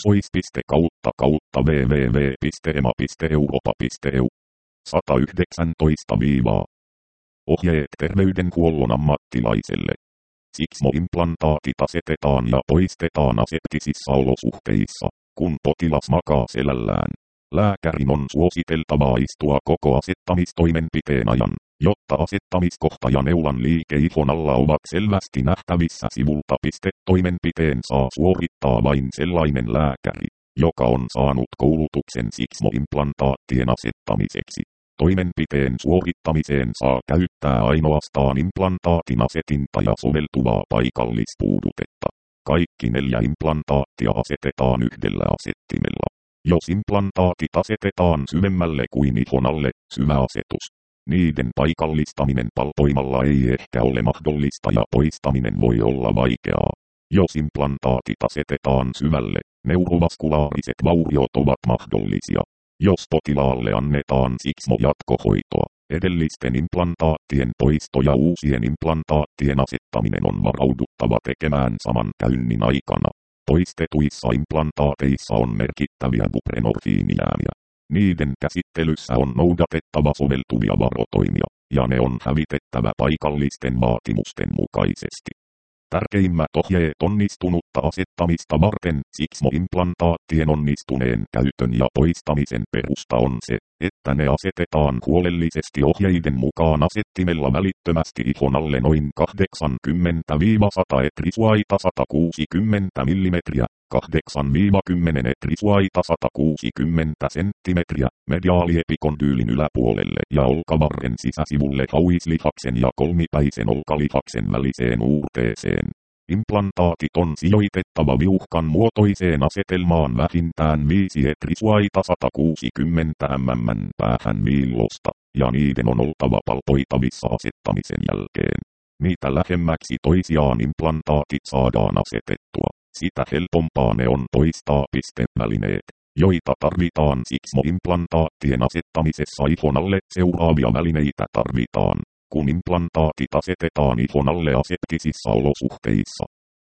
A: kautta kautta w w w piste e m a piste europa piste e u. sata yhdeksäntoista viivaa. Ohjeet terveydenhuollon ammattilaiselle. Sixmo-implantaatit asetetaan ja poistetaan aseptisissä olosuhteissa, kun potilas makaa selällään. Lääkärin on suositeltavaa istua koko asettamistoimenpiteen ajan, jotta asettamiskohta ja neulan liike ihon alla ovat selvästi nähtävissä sivulta. Toimenpiteen saa suorittaa vain sellainen lääkäri, joka on saanut koulutuksen Sixmo-implantaattien asettamiseksi. Toimenpiteen suorittamiseen saa käyttää ainoastaan implantaatin asetinta ja soveltuvaa paikallispuudutetta. Kaikki neljä implantaattia asetetaan yhdellä asettimella. Jos implantaatit asetetaan syvemmälle kuin ihon alle, syväasetus. Niiden paikallistaminen palpoimalla ei ehkä ole mahdollista ja poistaminen voi olla vaikeaa. Jos implantaatit asetetaan syvälle, neurovaskulaariset vauriot ovat mahdollisia. Jos potilaalle annetaan Sixmo-jatkohoitoa, edellisten implantaattien poisto ja uusien implantaattien asettaminen on varauduttava tekemään saman käynnin aikana. Poistetuissa implantaateissa on merkittäviä buprenorfiinijäämiä. Niiden käsittelyssä on noudatettava soveltuvia varotoimia, ja ne on hävitettävä paikallisten vaatimusten mukaisesti. Tärkeimmät ohjeet onnistunutta asettamista varten. Sixmo-implantaattien onnistuneen käytön ja poistamisen perusta on se, että ne asetetaan huolellisesti ohjeiden mukaan asettimella välittömästi ihon alle noin kahdeksankymmentä sata etriswaita sata kuusikymmentä millimetriä, kahdeksan kymmenen etriswaita sata kuusikymmentä senttimetriä, mediaaliepikondylin yläpuolelle ja olkavarren sisäsivulle hauislihaksen ja kolmipäisen olkalihaksen väliseen uurteeseen. Implantaatit on sijoitettava viuhkan muotoiseen asetelmaan vähintään viisi etriswaita sata kuusikymmentä millimetriä päähän viillosta, ja niiden on oltava palpoitavissa asettamisen jälkeen. Mitä lähemmäksi toisiaan implantaatit saadaan asetettua, sitä helpompaa ne on poistaa pistevälineet, joita tarvitaan Sixmo-implantaattien asettamisessa ihon alle. Seuraavia välineitä tarvitaan, kun implantaatit asetetaan ihon alle aseptisissä olosuhteissa.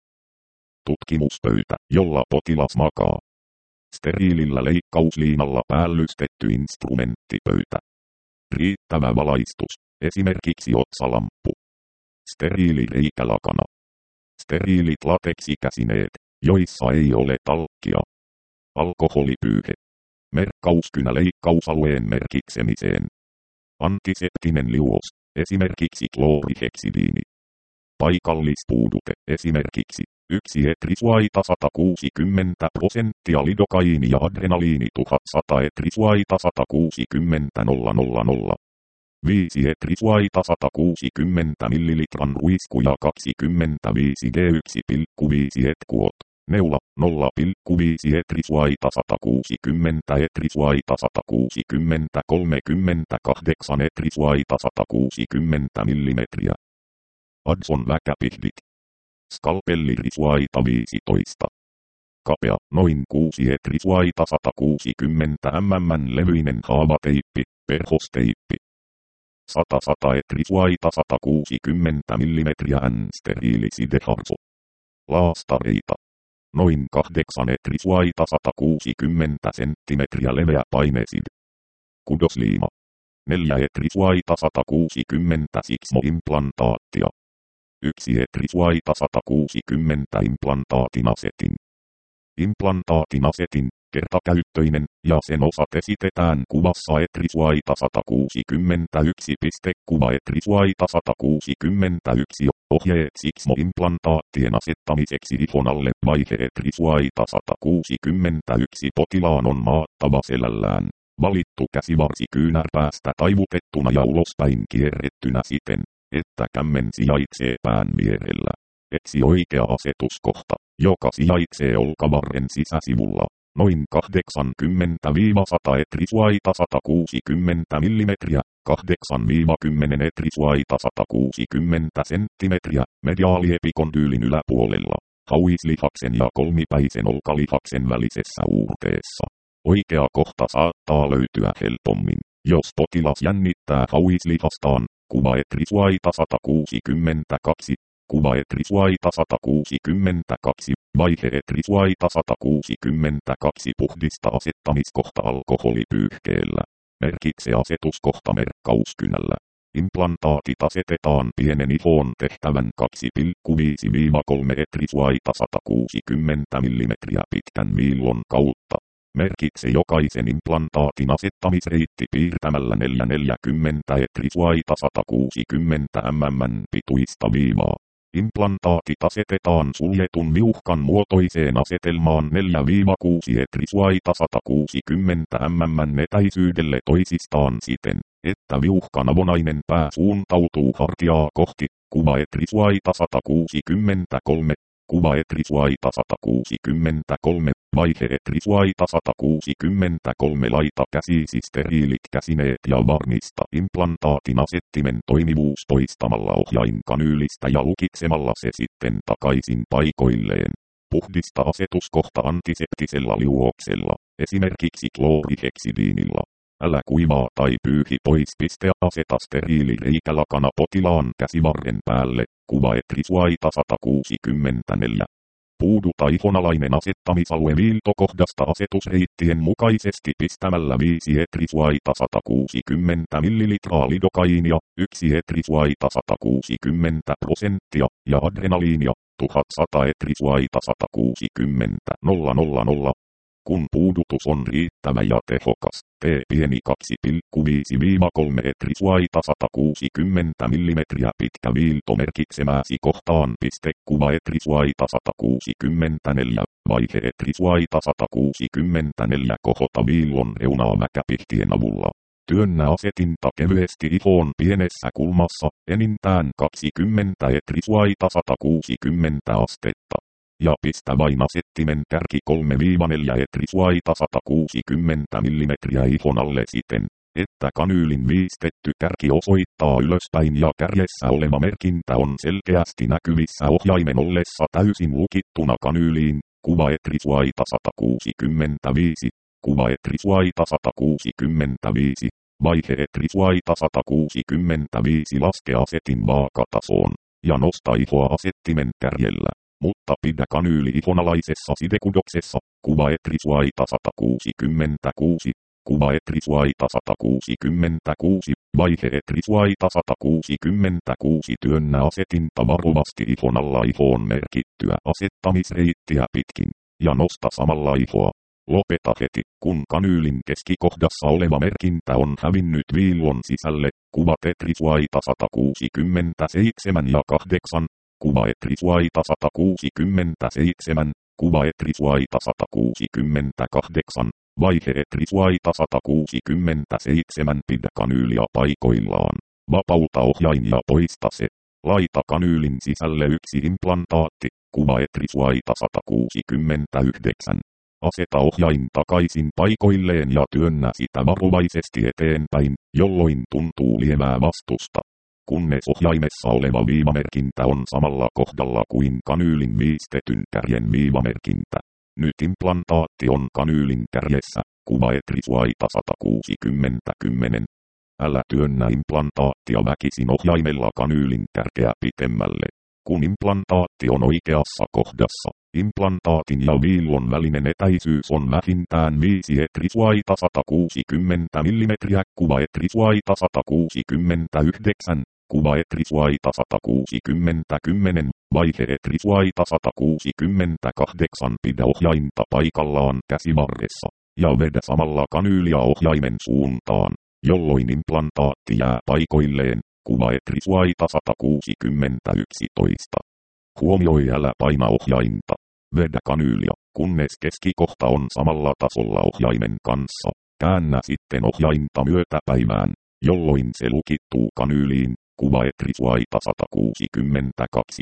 A: Tutkimuspöytä, jolla potilas makaa. Steriilillä leikkausliinalla päällystetty instrumenttipöytä. Riittävä valaistus, esimerkiksi otsalampu. Steriili reikälakana. Steriilit lateksikäsineet, joissa ei ole talkkia. Alkoholipyyhe. Merkkauskynä leikkausalueen merkitsemiseen. Antiseptinen liuos, esimerkiksi klooriheksidiini. Paikallispuudute, esimerkiksi yksi etriswaita sata kuusikymmentä prosenttia lidokaiini ja adrenaliini tuhatsata etriswaita sata kuusikymmentä nolla nolla nolla. viisi etriswaita sata kuusikymmentä millilitran ruisku ja kaksikymmentäviisi g yksi pilkku viisi etkuot. Neula nolla pilkku viisi etriswaita sata kuusikymmentä etriswaita sata kuusikymmentä kolmekymmentäkahdeksan etriswaita sata kuusikymmentä millimetriä. Adson väkäpihdit. Skalpelliriswaita viisitoista. Kapea, noin kuusi etriswaita sata kuusikymmentä millimetriä levyinen haavateippi, perhosteippi. sata sata etriswaita sata kuusikymmentä millimetriä N-steriilisideharso. Laastareita. Noin kahdeksan etriswaita sata kuusikymmentä senttimetriä leveä painesid. Kudosliima. neljä etriswaita sata kuusikymmentä Sixmo-implantaattia. yksi etriswaita sata kuusikymmentä implantaatin asetin. Implantaatin asetin, kertakäyttöinen, ja sen osat esitetään kuvassa Etrisuaita sata kuusikymmentäyksi. Kuva Etrisuaita sata kuusikymmentäyksi. Ohjeet Sixmo-implantaattien asettamiseksi ihon alle. Vaihe Etrisuaita sata kuusikymmentäyksi. Potilaan on maattava selällään. Valittu käsivarsi kyynärpäästä taivutettuna ja ulospäin kierrettynä siten, että kämmen sijaitsee pään vierellä. Etsi oikea asetuskohta, joka sijaitsee olkavarren sisäsivulla. Noin kahdeksankymmentä sata Etrisuaita sata kuusikymmentä millimetriä, kahdeksan kymmenen Etrisuaita sata kuusikymmentä senttimetriä, mediaaliepikondylin yläpuolella, hauislihaksen ja kolmipäisen olkalihaksen välisessä uurteessa. Oikea kohta saattaa löytyä helpommin, jos potilas jännittää hauislihastaan. Kuva Etrisuaita sata kuusikymmentäkaksi. Kuva Etrisuaita sata kuusikymmentäkaksi. Vaihe Etrisuaita sata kuusikymmentäkaksi. Puhdista asettamiskohta alkoholipyyhkeellä. Merkitse asetuskohta merkkauskynällä. Implantaatit asetetaan pienen ihoon tehtävän kaksi pilkku viisi kolme Etrisuaita sata kuusikymmentä millimetriä pitkän viillon kautta. Merkitse jokaisen implantaatin asettamisreitti piirtämällä neljä neljäkymmentä Etrisuaita sata kuusikymmentä millimetriä pituista viivaa. Implantaatit asetetaan suljetun viuhkan muotoiseen asetelmaan neljä kuusi Etrisuaita sata kuusikymmentä millimetriä etäisyydelle toisistaan siten, että viuhkan avonainen pää suuntautuu hartiaa kohti. Kuva Etrisuaita sata kuusikymmentäkolme. Kuva Etrisuaita sata kuusikymmentäkolme. Vaihe Etrisuaita sata kuusikymmentäkolme. Laita käsisi steriilit käsineet ja varmista implantaatin asettimen toimivuus poistamalla ohjain kanyylistä ja lukitsemalla se sitten takaisin paikoilleen. Puhdista asetuskohta antiseptisella liuoksella, esimerkiksi klooriheksidiinilla. Älä kuivaa tai pyyhi pois. Piste aseta steriilireikä lakana potilaan käsivarren päälle. Kuva Etrisuaita sata kuusikymmentäneljä. Puuduta ihonalainen asettamisalue viiltokohdasta asetusreittien mukaisesti pistämällä viisi Etrisuaita sata kuusikymmentä millilitraa lidokaiinia, yksi Etrisuaita sata kuusikymmentä prosenttia ja adrenaliinia, tuhatsata Etrisuaita sata kuusikymmentä nolla. Kun puudutus on riittävä ja tehokas, tee pieni kaksi pilkku viisi kolme Etrisuaita sata kuusikymmentä millimetriä pitkä viilto merkitsemäsi kohtaan. Piste kuva Etrisuaita sata kuusikymmentäneljä. Vaihe Etrisuaita sata kuusikymmentäneljä. Kohota viillon reunaa mäkäpihtien avulla. Työnnä asetinta kevyesti ihoon pienessä kulmassa, enintään kaksikymmentä Etrisuaita sata kuusikymmentä astetta. Ja pistä vain asettimen kärki kolme neljä Etrisuaita sata kuusikymmentä millimetriä ihon alle siten, että kanyylin viistetty kärki osoittaa ylöspäin ja kärjessä oleva merkintä on selkeästi näkyvissä ohjaimen ollessa täysin lukittuna kanyyliin. Kuva Etrisuaita sata kuusikymmentäviisi. Kuva Etrisuaita sata kuusikymmentäviisi. Vaihe Etrisuaita sata kuusikymmentäviisi. Laske asetin vaakatasoon ja nosta ihoa asettimen kärjellä. Mutta pidä kanyyli ihonalaisessa sidekudoksessa. Kuva Etrisuaita sata kuusikymmentäkuusi. Kuva Etrisuaita sata kuusikymmentäkuusi. Vaihe Etrisuaita sata kuusikymmentäkuusi. Työnnä asetinta varovasti ihon alla ihoon merkittyä asettamisreittiä pitkin. Ja nosta samalla ihoa. Lopeta heti, kun kanyylin keskikohdassa oleva merkintä on hävinnyt viillon sisälle. Kuva Etrisuaita sata kuusikymmentäseitsemän ja kahdeksan. Kuva Etrisuaita sata kuusikymmentäseitsemän. Kuva Etrisuaita sata kuusikymmentäkahdeksan. Vaihe Etrisuaita sata kuusikymmentäseitsemän. Pidä kanyylia paikoillaan. Vapauta ohjain ja poista se. Laita kanyylin sisälle yksi implantaatti. Kuva Etrisuaita sata kuusikymmentäyhdeksän. Aseta ohjain takaisin paikoilleen ja työnnä sitä varovaisesti eteenpäin, jolloin tuntuu lievää vastusta. Kunnes ohjaimessa oleva viivamerkintä on samalla kohdalla kuin kanyylin viistetyn kärjen viivamerkintä. Nyt implantaatti on kanyylin kärjessä. Kuva Etrisuaita sata kuusikymmentä kymmenen. Älä työnnä implantaattia väkisin ohjaimella kanyylin kärkeä pitemmälle. Kun implantaatti on oikeassa kohdassa, implantaatin ja viillon välinen etäisyys on vähintään viisi Etrisuaita sata kuusikymmentä millimetriä. Kuva Etrisuaita sata kuusikymmentäyhdeksän. kuva etrisuaita sata kuusikymmentä kymmenen, vaihe etrisuaita sata kuusikymmentäkahdeksan, pidä ohjainta paikallaan käsivarressa, ja vedä samalla kanyylia ohjaimen suuntaan, jolloin implantaatti jää paikoilleen, kuva etrisuaita sata kuusikymmentäyksi. Huomioi, älä paina ohjainta. Vedä kanyylia, kunnes keskikohta on samalla tasolla ohjaimen kanssa. Käännä sitten ohjainta myötäpäivään, jolloin se lukittuu kanyyliin, kuva etrisuaita sata kuusikymmentäkaksi.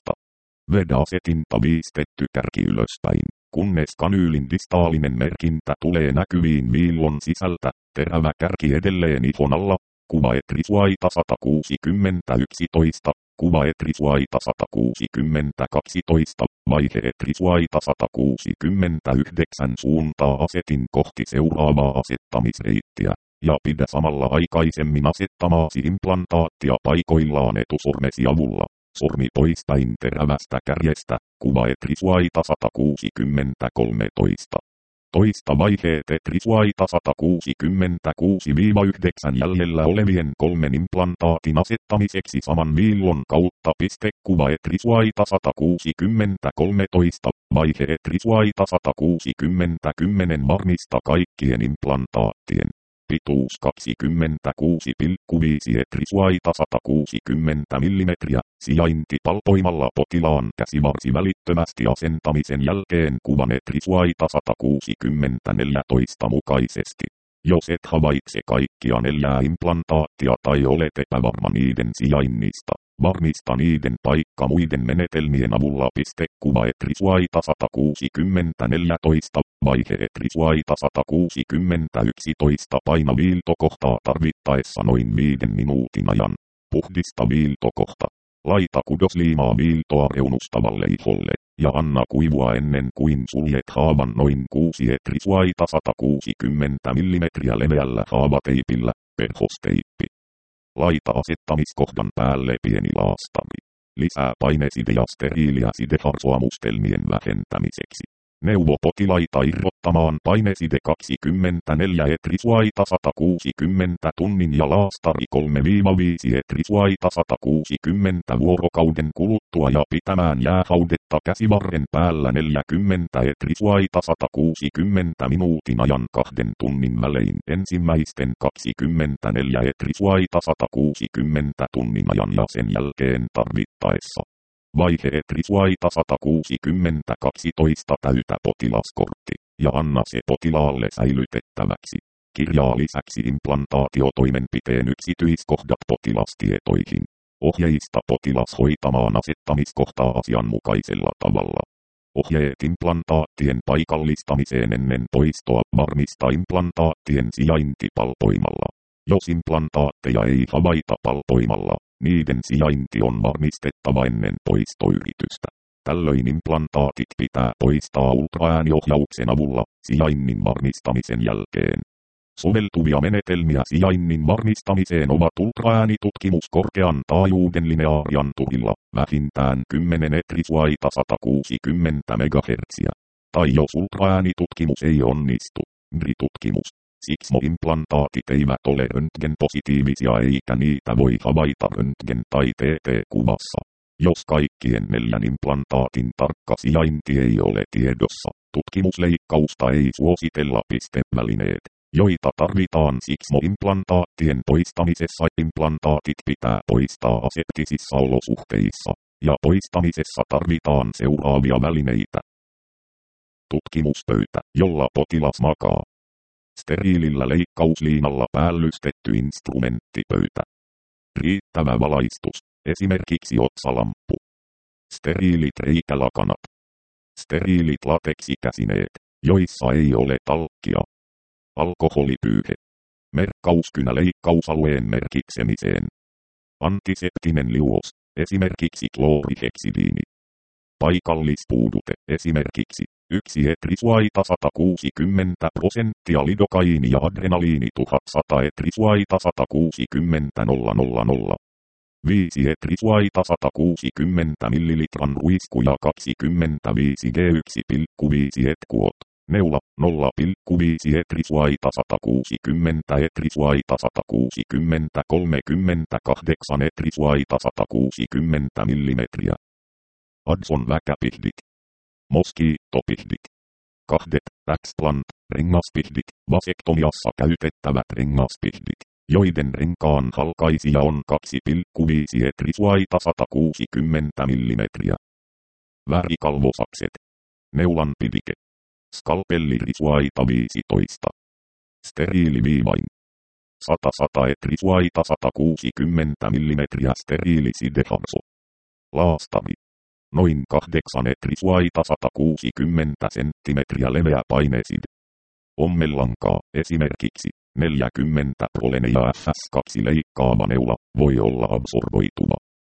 A: Vedä asetinta viistetty kärki ylöspäin, kunnes kanyylin distaalinen merkintä tulee näkyviin viillon sisältä, terävä kärki edelleen ihon alla, kuva etrisuaita sata kuusikymmentäyksi. Kuva etrisuaita sata kuusikymmentäkaksi, vaihe etrisuaita sata kuusikymmentäyhdeksän, suuntaa asetin kohti seuraavaa asettamisreittiä, ja pidä samalla aikaisemmin asettamaasi implantaattia paikoillaan etusormesi avulla, sormi poispäin terävästä kärjestä, kuva etrisuaita sata kuusikymmentäkolme. Toista vaiheet etrisuaita sata kuusikymmentäkuusi yhdeksän jäljellä olevien kolmen implantaatin asettamiseksi saman viillon kautta, piste, kuva etrisuaita sata kuusikymmentäkolme, vaihe etrisuaita sata kuusikymmentä kymmenen, varmista kaikkien implantaattien pituus kaksikymmentäkuusi pilkku viisi etrisuaita sata kuusikymmentä millimetriä, sijainti palpoimalla potilaan käsivarsi välittömästi asentamisen jälkeen kuvan etrisuaita sata kuusikymmentäneljä mukaisesti. Jos et havaitse kaikkia neljää implantaattia tai olet epävarma niiden sijainnista, varmista niiden paikka muiden menetelmien avulla. Piste, kuva etrisuaita sata kuusikymmentäneljä, vaihe etrisuaita sata kuusikymmentäyksi, paina viiltokohtaa tarvittaessa noin viiden minuutin ajan. Puhdista viiltokohta. Laita kudosliimaa viiltoa reunustavalle iholle, ja anna kuivua ennen kuin suljet haavan noin kuusi etrisuaita sata kuusikymmentä millimetriä leveällä haavateipillä, perhosteippi. Laita asettamiskohdan päälle pieni laastari. Lisää paineside ja steriiliä sideharsoa mustelmien vähentämiseksi. Neuvo potilaita irrottamaan paineside kaksikymmentäneljä etrisuaita sata kuusikymmentä tunnin ja laastari kolme viisi etrisuaita sata kuusikymmentä vuorokauden kuluttua ja pitämään jäähaudetta käsivarren päällä neljäkymmentä etrisuaita sata kuusikymmentä minuutin ajan kahden tunnin välein. Ensimmäisten kaksikymmentäneljä etrisuaita sata kuusikymmentä tunnin ajan ja sen jälkeen tarvittaessa. Vaihe etrisuaita sata kuusikymmentäkaksi, täytä potilaskortti, ja anna se potilaalle säilytettäväksi. Kirjaa lisäksi implantaatiotoimenpiteen yksityiskohdat potilastietoihin. Ohjeista potilas hoitamaan asettamiskohtaa asianmukaisella tavalla. Ohjeet implantaattien paikallistamiseen ennen poistoa. Varmista implantaattien sijainti palpoimalla. Jos implantaatteja ei havaita palpoimalla, niiden sijainti on varmistettava ennen poistoyritystä. Tällöin implantaatit pitää poistaa ultraääniohjauksen avulla sijainnin varmistamisen jälkeen. Soveltuvia menetelmiä sijainnin varmistamiseen ovat ultraäänitutkimus korkean taajuuden lineaarianturilla, vähintään kymmenen etrisuaita sata kuusikymmentä megahertsiä. Tai jos ultraäänitutkimus ei onnistu, M R I-tutkimus. Sixmo-implantaatit eivät ole röntgenpositiivisia eikä niitä voi havaita röntgen- tai T T-kuvassa. Jos kaikkien neljän implantaatin tarkka sijainti ei ole tiedossa, tutkimusleikkausta ei suositella. Pistevälineet, joita tarvitaan Sixmo-implantaattien poistamisessa. Implantaatit pitää poistaa aseptisissa olosuhteissa, ja poistamisessa tarvitaan seuraavia välineitä. Tutkimuspöytä, jolla potilas makaa. Steriilillä leikkausliinalla päällystetty instrumenttipöytä. Riittävä valaistus, esimerkiksi otsalamppu. Steriilit reikälakanat. Steriilit lateksikäsineet, joissa ei ole talkkia. Alkoholipyyhe. Merkkauskynä leikkausalueen merkitsemiseen. Antiseptinen liuos, esimerkiksi klooriheksidiini. Paikallispuudute, esimerkiksi yksi etrisuaita sata kuusikymmentä prosenttia lidokaiini ja adrenaliini tuhatsata etrisuaita sata kuusikymmentä tuhatta. viisi etrisuaita sata kuusikymmentä millilitran ruisku ja kaksikymmentäviisi G yksi pilkku viisi etkuot. Neula nolla pilkku viisi etrisvaita sata kuusikymmentä etrisvaita sata kuusikymmentä kolmekymmentäkahdeksan etrisvaita sata kuusikymmentä millimetriä. Adson väkäpihdit. Moskiittopihdit. Kahdet X-plant rengaspihdit, vasektomiassa käytettävät rengaspihdit, joiden renkaan halkaisija on kaksi pilkku viisi etrisvaita sata kuusikymmentä millimetriä. Värikalvosakset. Neulanpidike. Skalpellirisvaita viisitoista. Steriiliviivain. sata sata etrisvaita sata kuusikymmentä millimetriä steriilisideharso. Laastavi. Noin kahdeksan etrisvaita sata kuusikymmentä senttimetriä leveä painesid. Ommellankaa esimerkiksi neljäkymmentä proleneja F S kaksi leikkaava neula voi olla absorboituva.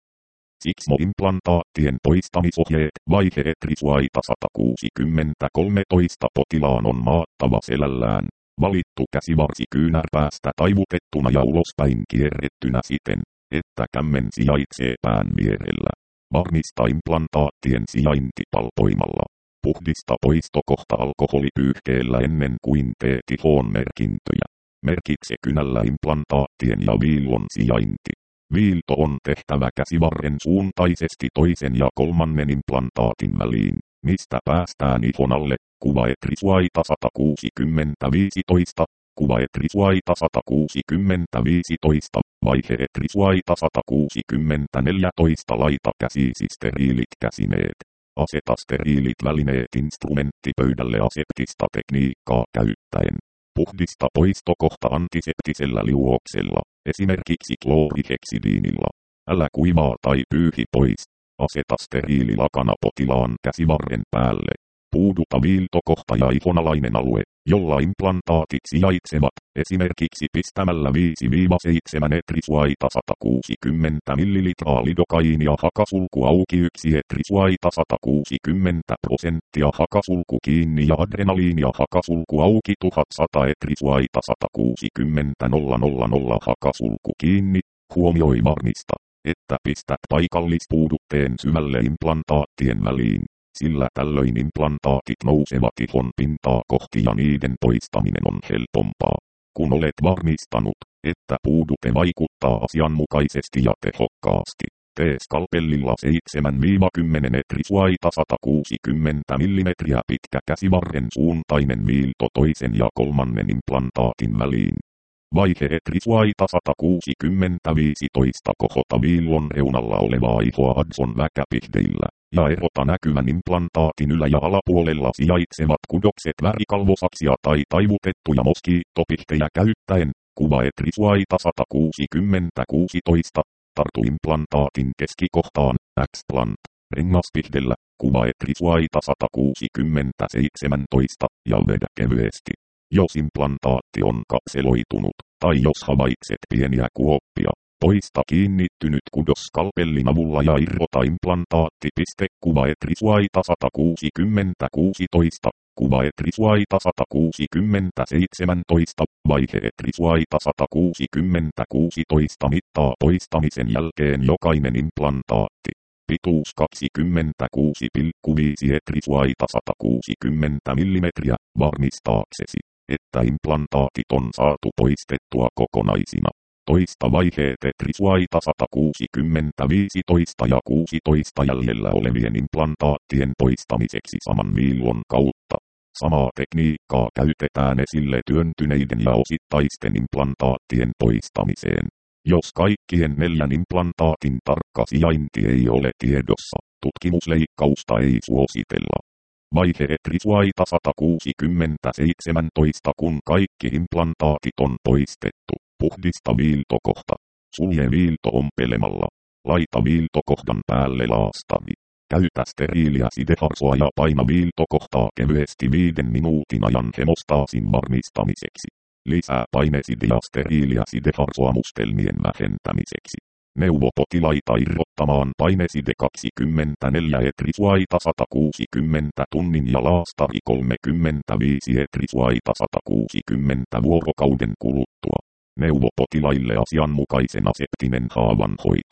A: Sixmo-implantaattien toistamisohjeet vaihe etrisvaita sata kuusikymmentäkolme potilaan on maattava selällään, valittu käsivarsi kyynärpäästä taivutettuna ja ulospäin kierrettynä siten, että kämmen sijaitsee pään vierellä. Varmista implantaattien sijainti palpoimalla. Puhdista poistokohta alkoholipyyhkeellä ennen kuin teet ihoon merkintöjä. Merkitse kynällä implantaattien ja viillon sijainti. Viilto on tehtävä käsivarren suuntaisesti toisen ja kolmannen implantaatin väliin, mistä päästään ihon alle. Kuva etrisvaita sata kuusikymmentä viisitoista. Kuva etrisvaita sata kuusikymmentä viisitoista. Vaihe etrisvaita sata kuusikymmentä neljätoista. Laita käsisi steriilit käsineet. Aseta steriilit välineet instrumenttipöydälle aseptista tekniikkaa käyttäen. Puhdista poistokohta antiseptisellä liuoksella, esimerkiksi klooriheksidiinilla. Älä kuivaa tai pyyhi pois. Aseta steriililakana potilaan käsivarren päälle. Puuduta viiltokohta ja ihonalainen alue, jolla implantaatit sijaitsevat, esimerkiksi pistämällä viisi seitsemän etrisvaita sata kuusikymmentä millilitraa lidokaiinia hakasulku auki yksi etrisvaita sata kuusikymmentä prosenttia hakasulku kiinni ja adrenaliinia hakasulku auki tuhatsata etrisvaita sata kuusikymmentä nolla nolla nolla hakasulku kiinni. Huomioi varmista, että pistät paikallispuudutteen syvälle implantaattien väliin, sillä tällöin implantaatit nousevat ihon pintaa kohti ja niiden poistaminen on helpompaa. Kun olet varmistanut, että puudute vaikuttaa asianmukaisesti ja tehokkaasti, tee skalpellilla seitsemän kymmenen etrisvaita sata kuusikymmentä millimetriä pitkä käsivarren suuntainen viilto toisen ja kolmannen implantaatin väliin. Vaihe etrisvaita sata kuusikymmentä viisitoista. Kohota viillon reunalla olevaa ihoa Adson väkäpihdeillä ja erota näkyvän implantaatin ylä- ja alapuolella sijaitsevat kudokset värikalvosaksia tai taivutettuja moskiittopihtejä käyttäen. Kuva etrisvaita sata kuusikymmentä kuusitoista. Tartu implantaatin keskikohtaan X-plant rengaspihdellä. Kuva etrisvaita sata kuusikymmentä seitsemäntoista ja vedä kevyesti. Jos implantaatti on kapseloitunut, tai jos havaitset pieniä kuoppia, poista kiinnittynyt kudos skalpellin avulla ja irrota implantaattipiste. Kuva etrisvaita sata kuusikymmentä kuusitoista. Kuva etrisvaita sata kuusikymmentä seitsemäntoista. Vaihe etrisvaita sata kuusikymmentä kuusitoista. Mittaa poistamisen jälkeen jokainen implantaatti. Pituus kaksikymmentäkuusi pilkku viisi etrisvaita sata kuusikymmentä millimetriä, varmistaaksesi, että implantaatit on saatu poistettua kokonaisina. Toista vaiheet etrisvaita sata kuusikymmentä viisitoista ja kuusitoista jäljellä olevien implantaattien poistamiseksi saman viillon kautta. Samaa tekniikkaa käytetään esille työntyneiden ja osittaisten implantaattien poistamiseen. Jos kaikkien neljän implantaatin tarkka sijainti ei ole tiedossa, tutkimusleikkausta ei suositella. Vaihe etrisvaita sata kuusikymmentä seitsemäntoista. Kun kaikki implantaatit on poistettu, puhdista viiltokohta. Sulje viilto ompelemalla. Laita viiltokohdan päälle laastavi. Käytä steriiliä sideharsoa ja paina viiltokohtaa kevyesti viiden minuutin ajan hemostaasin varmistamiseksi. Lisää painesidia steriiliä sideharsoa mustelmien vähentämiseksi. Neuvo potilaita irrottamaan paineside kaksikymmentäneljä etrisvaita sata kuusikymmentä tunnin ja laastari kolmekymmentäviisi etrisvaita sata kuusikymmentä vuorokauden kuluttua. Neuvo potilaille asianmukaisen aseptinen haavanhoito.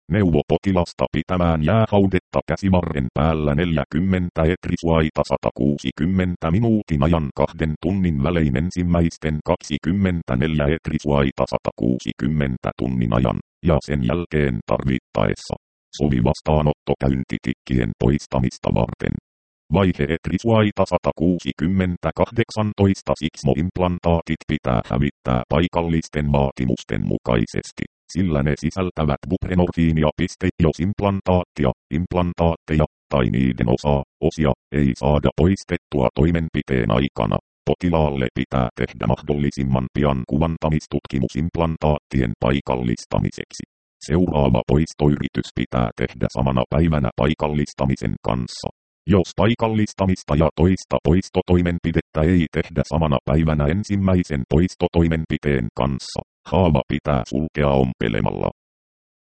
A: Neuvo potilasta pitämään jäähaudetta käsivarren päällä neljäkymmentä etrisuaita sata kuusikymmentä minuutin ajan kahden tunnin välein ensimmäisten kaksikymmentäneljä etrisuaita sata kuusikymmentä tunnin ajan, ja sen jälkeen tarvittaessa sovi vastaanottokäynti tikkien poistamista varten. Vaihe etrisuaita sata kuusikymmentäkahdeksan Sixmo-implantaatit pitää hävittää paikallisten vaatimusten mukaisesti, sillä ne sisältävät buprenorfiinia. Jos implantaattia, implantaatteja tai niiden osaa, osia ei saada poistettua toimenpiteen aikana, potilaalle pitää tehdä mahdollisimman pian kuvantamistutkimus implantaаттien paikallistamiseksi. Seuraava poistoyritys pitää tehdä samana päivänä paikallistamisen kanssa. Jos paikallistamista ja toista poistotoimenpidettä ei tehdä samana päivänä ensimmäisen poistotoimenpiteen kanssa, haava pitää sulkea ompelemalla.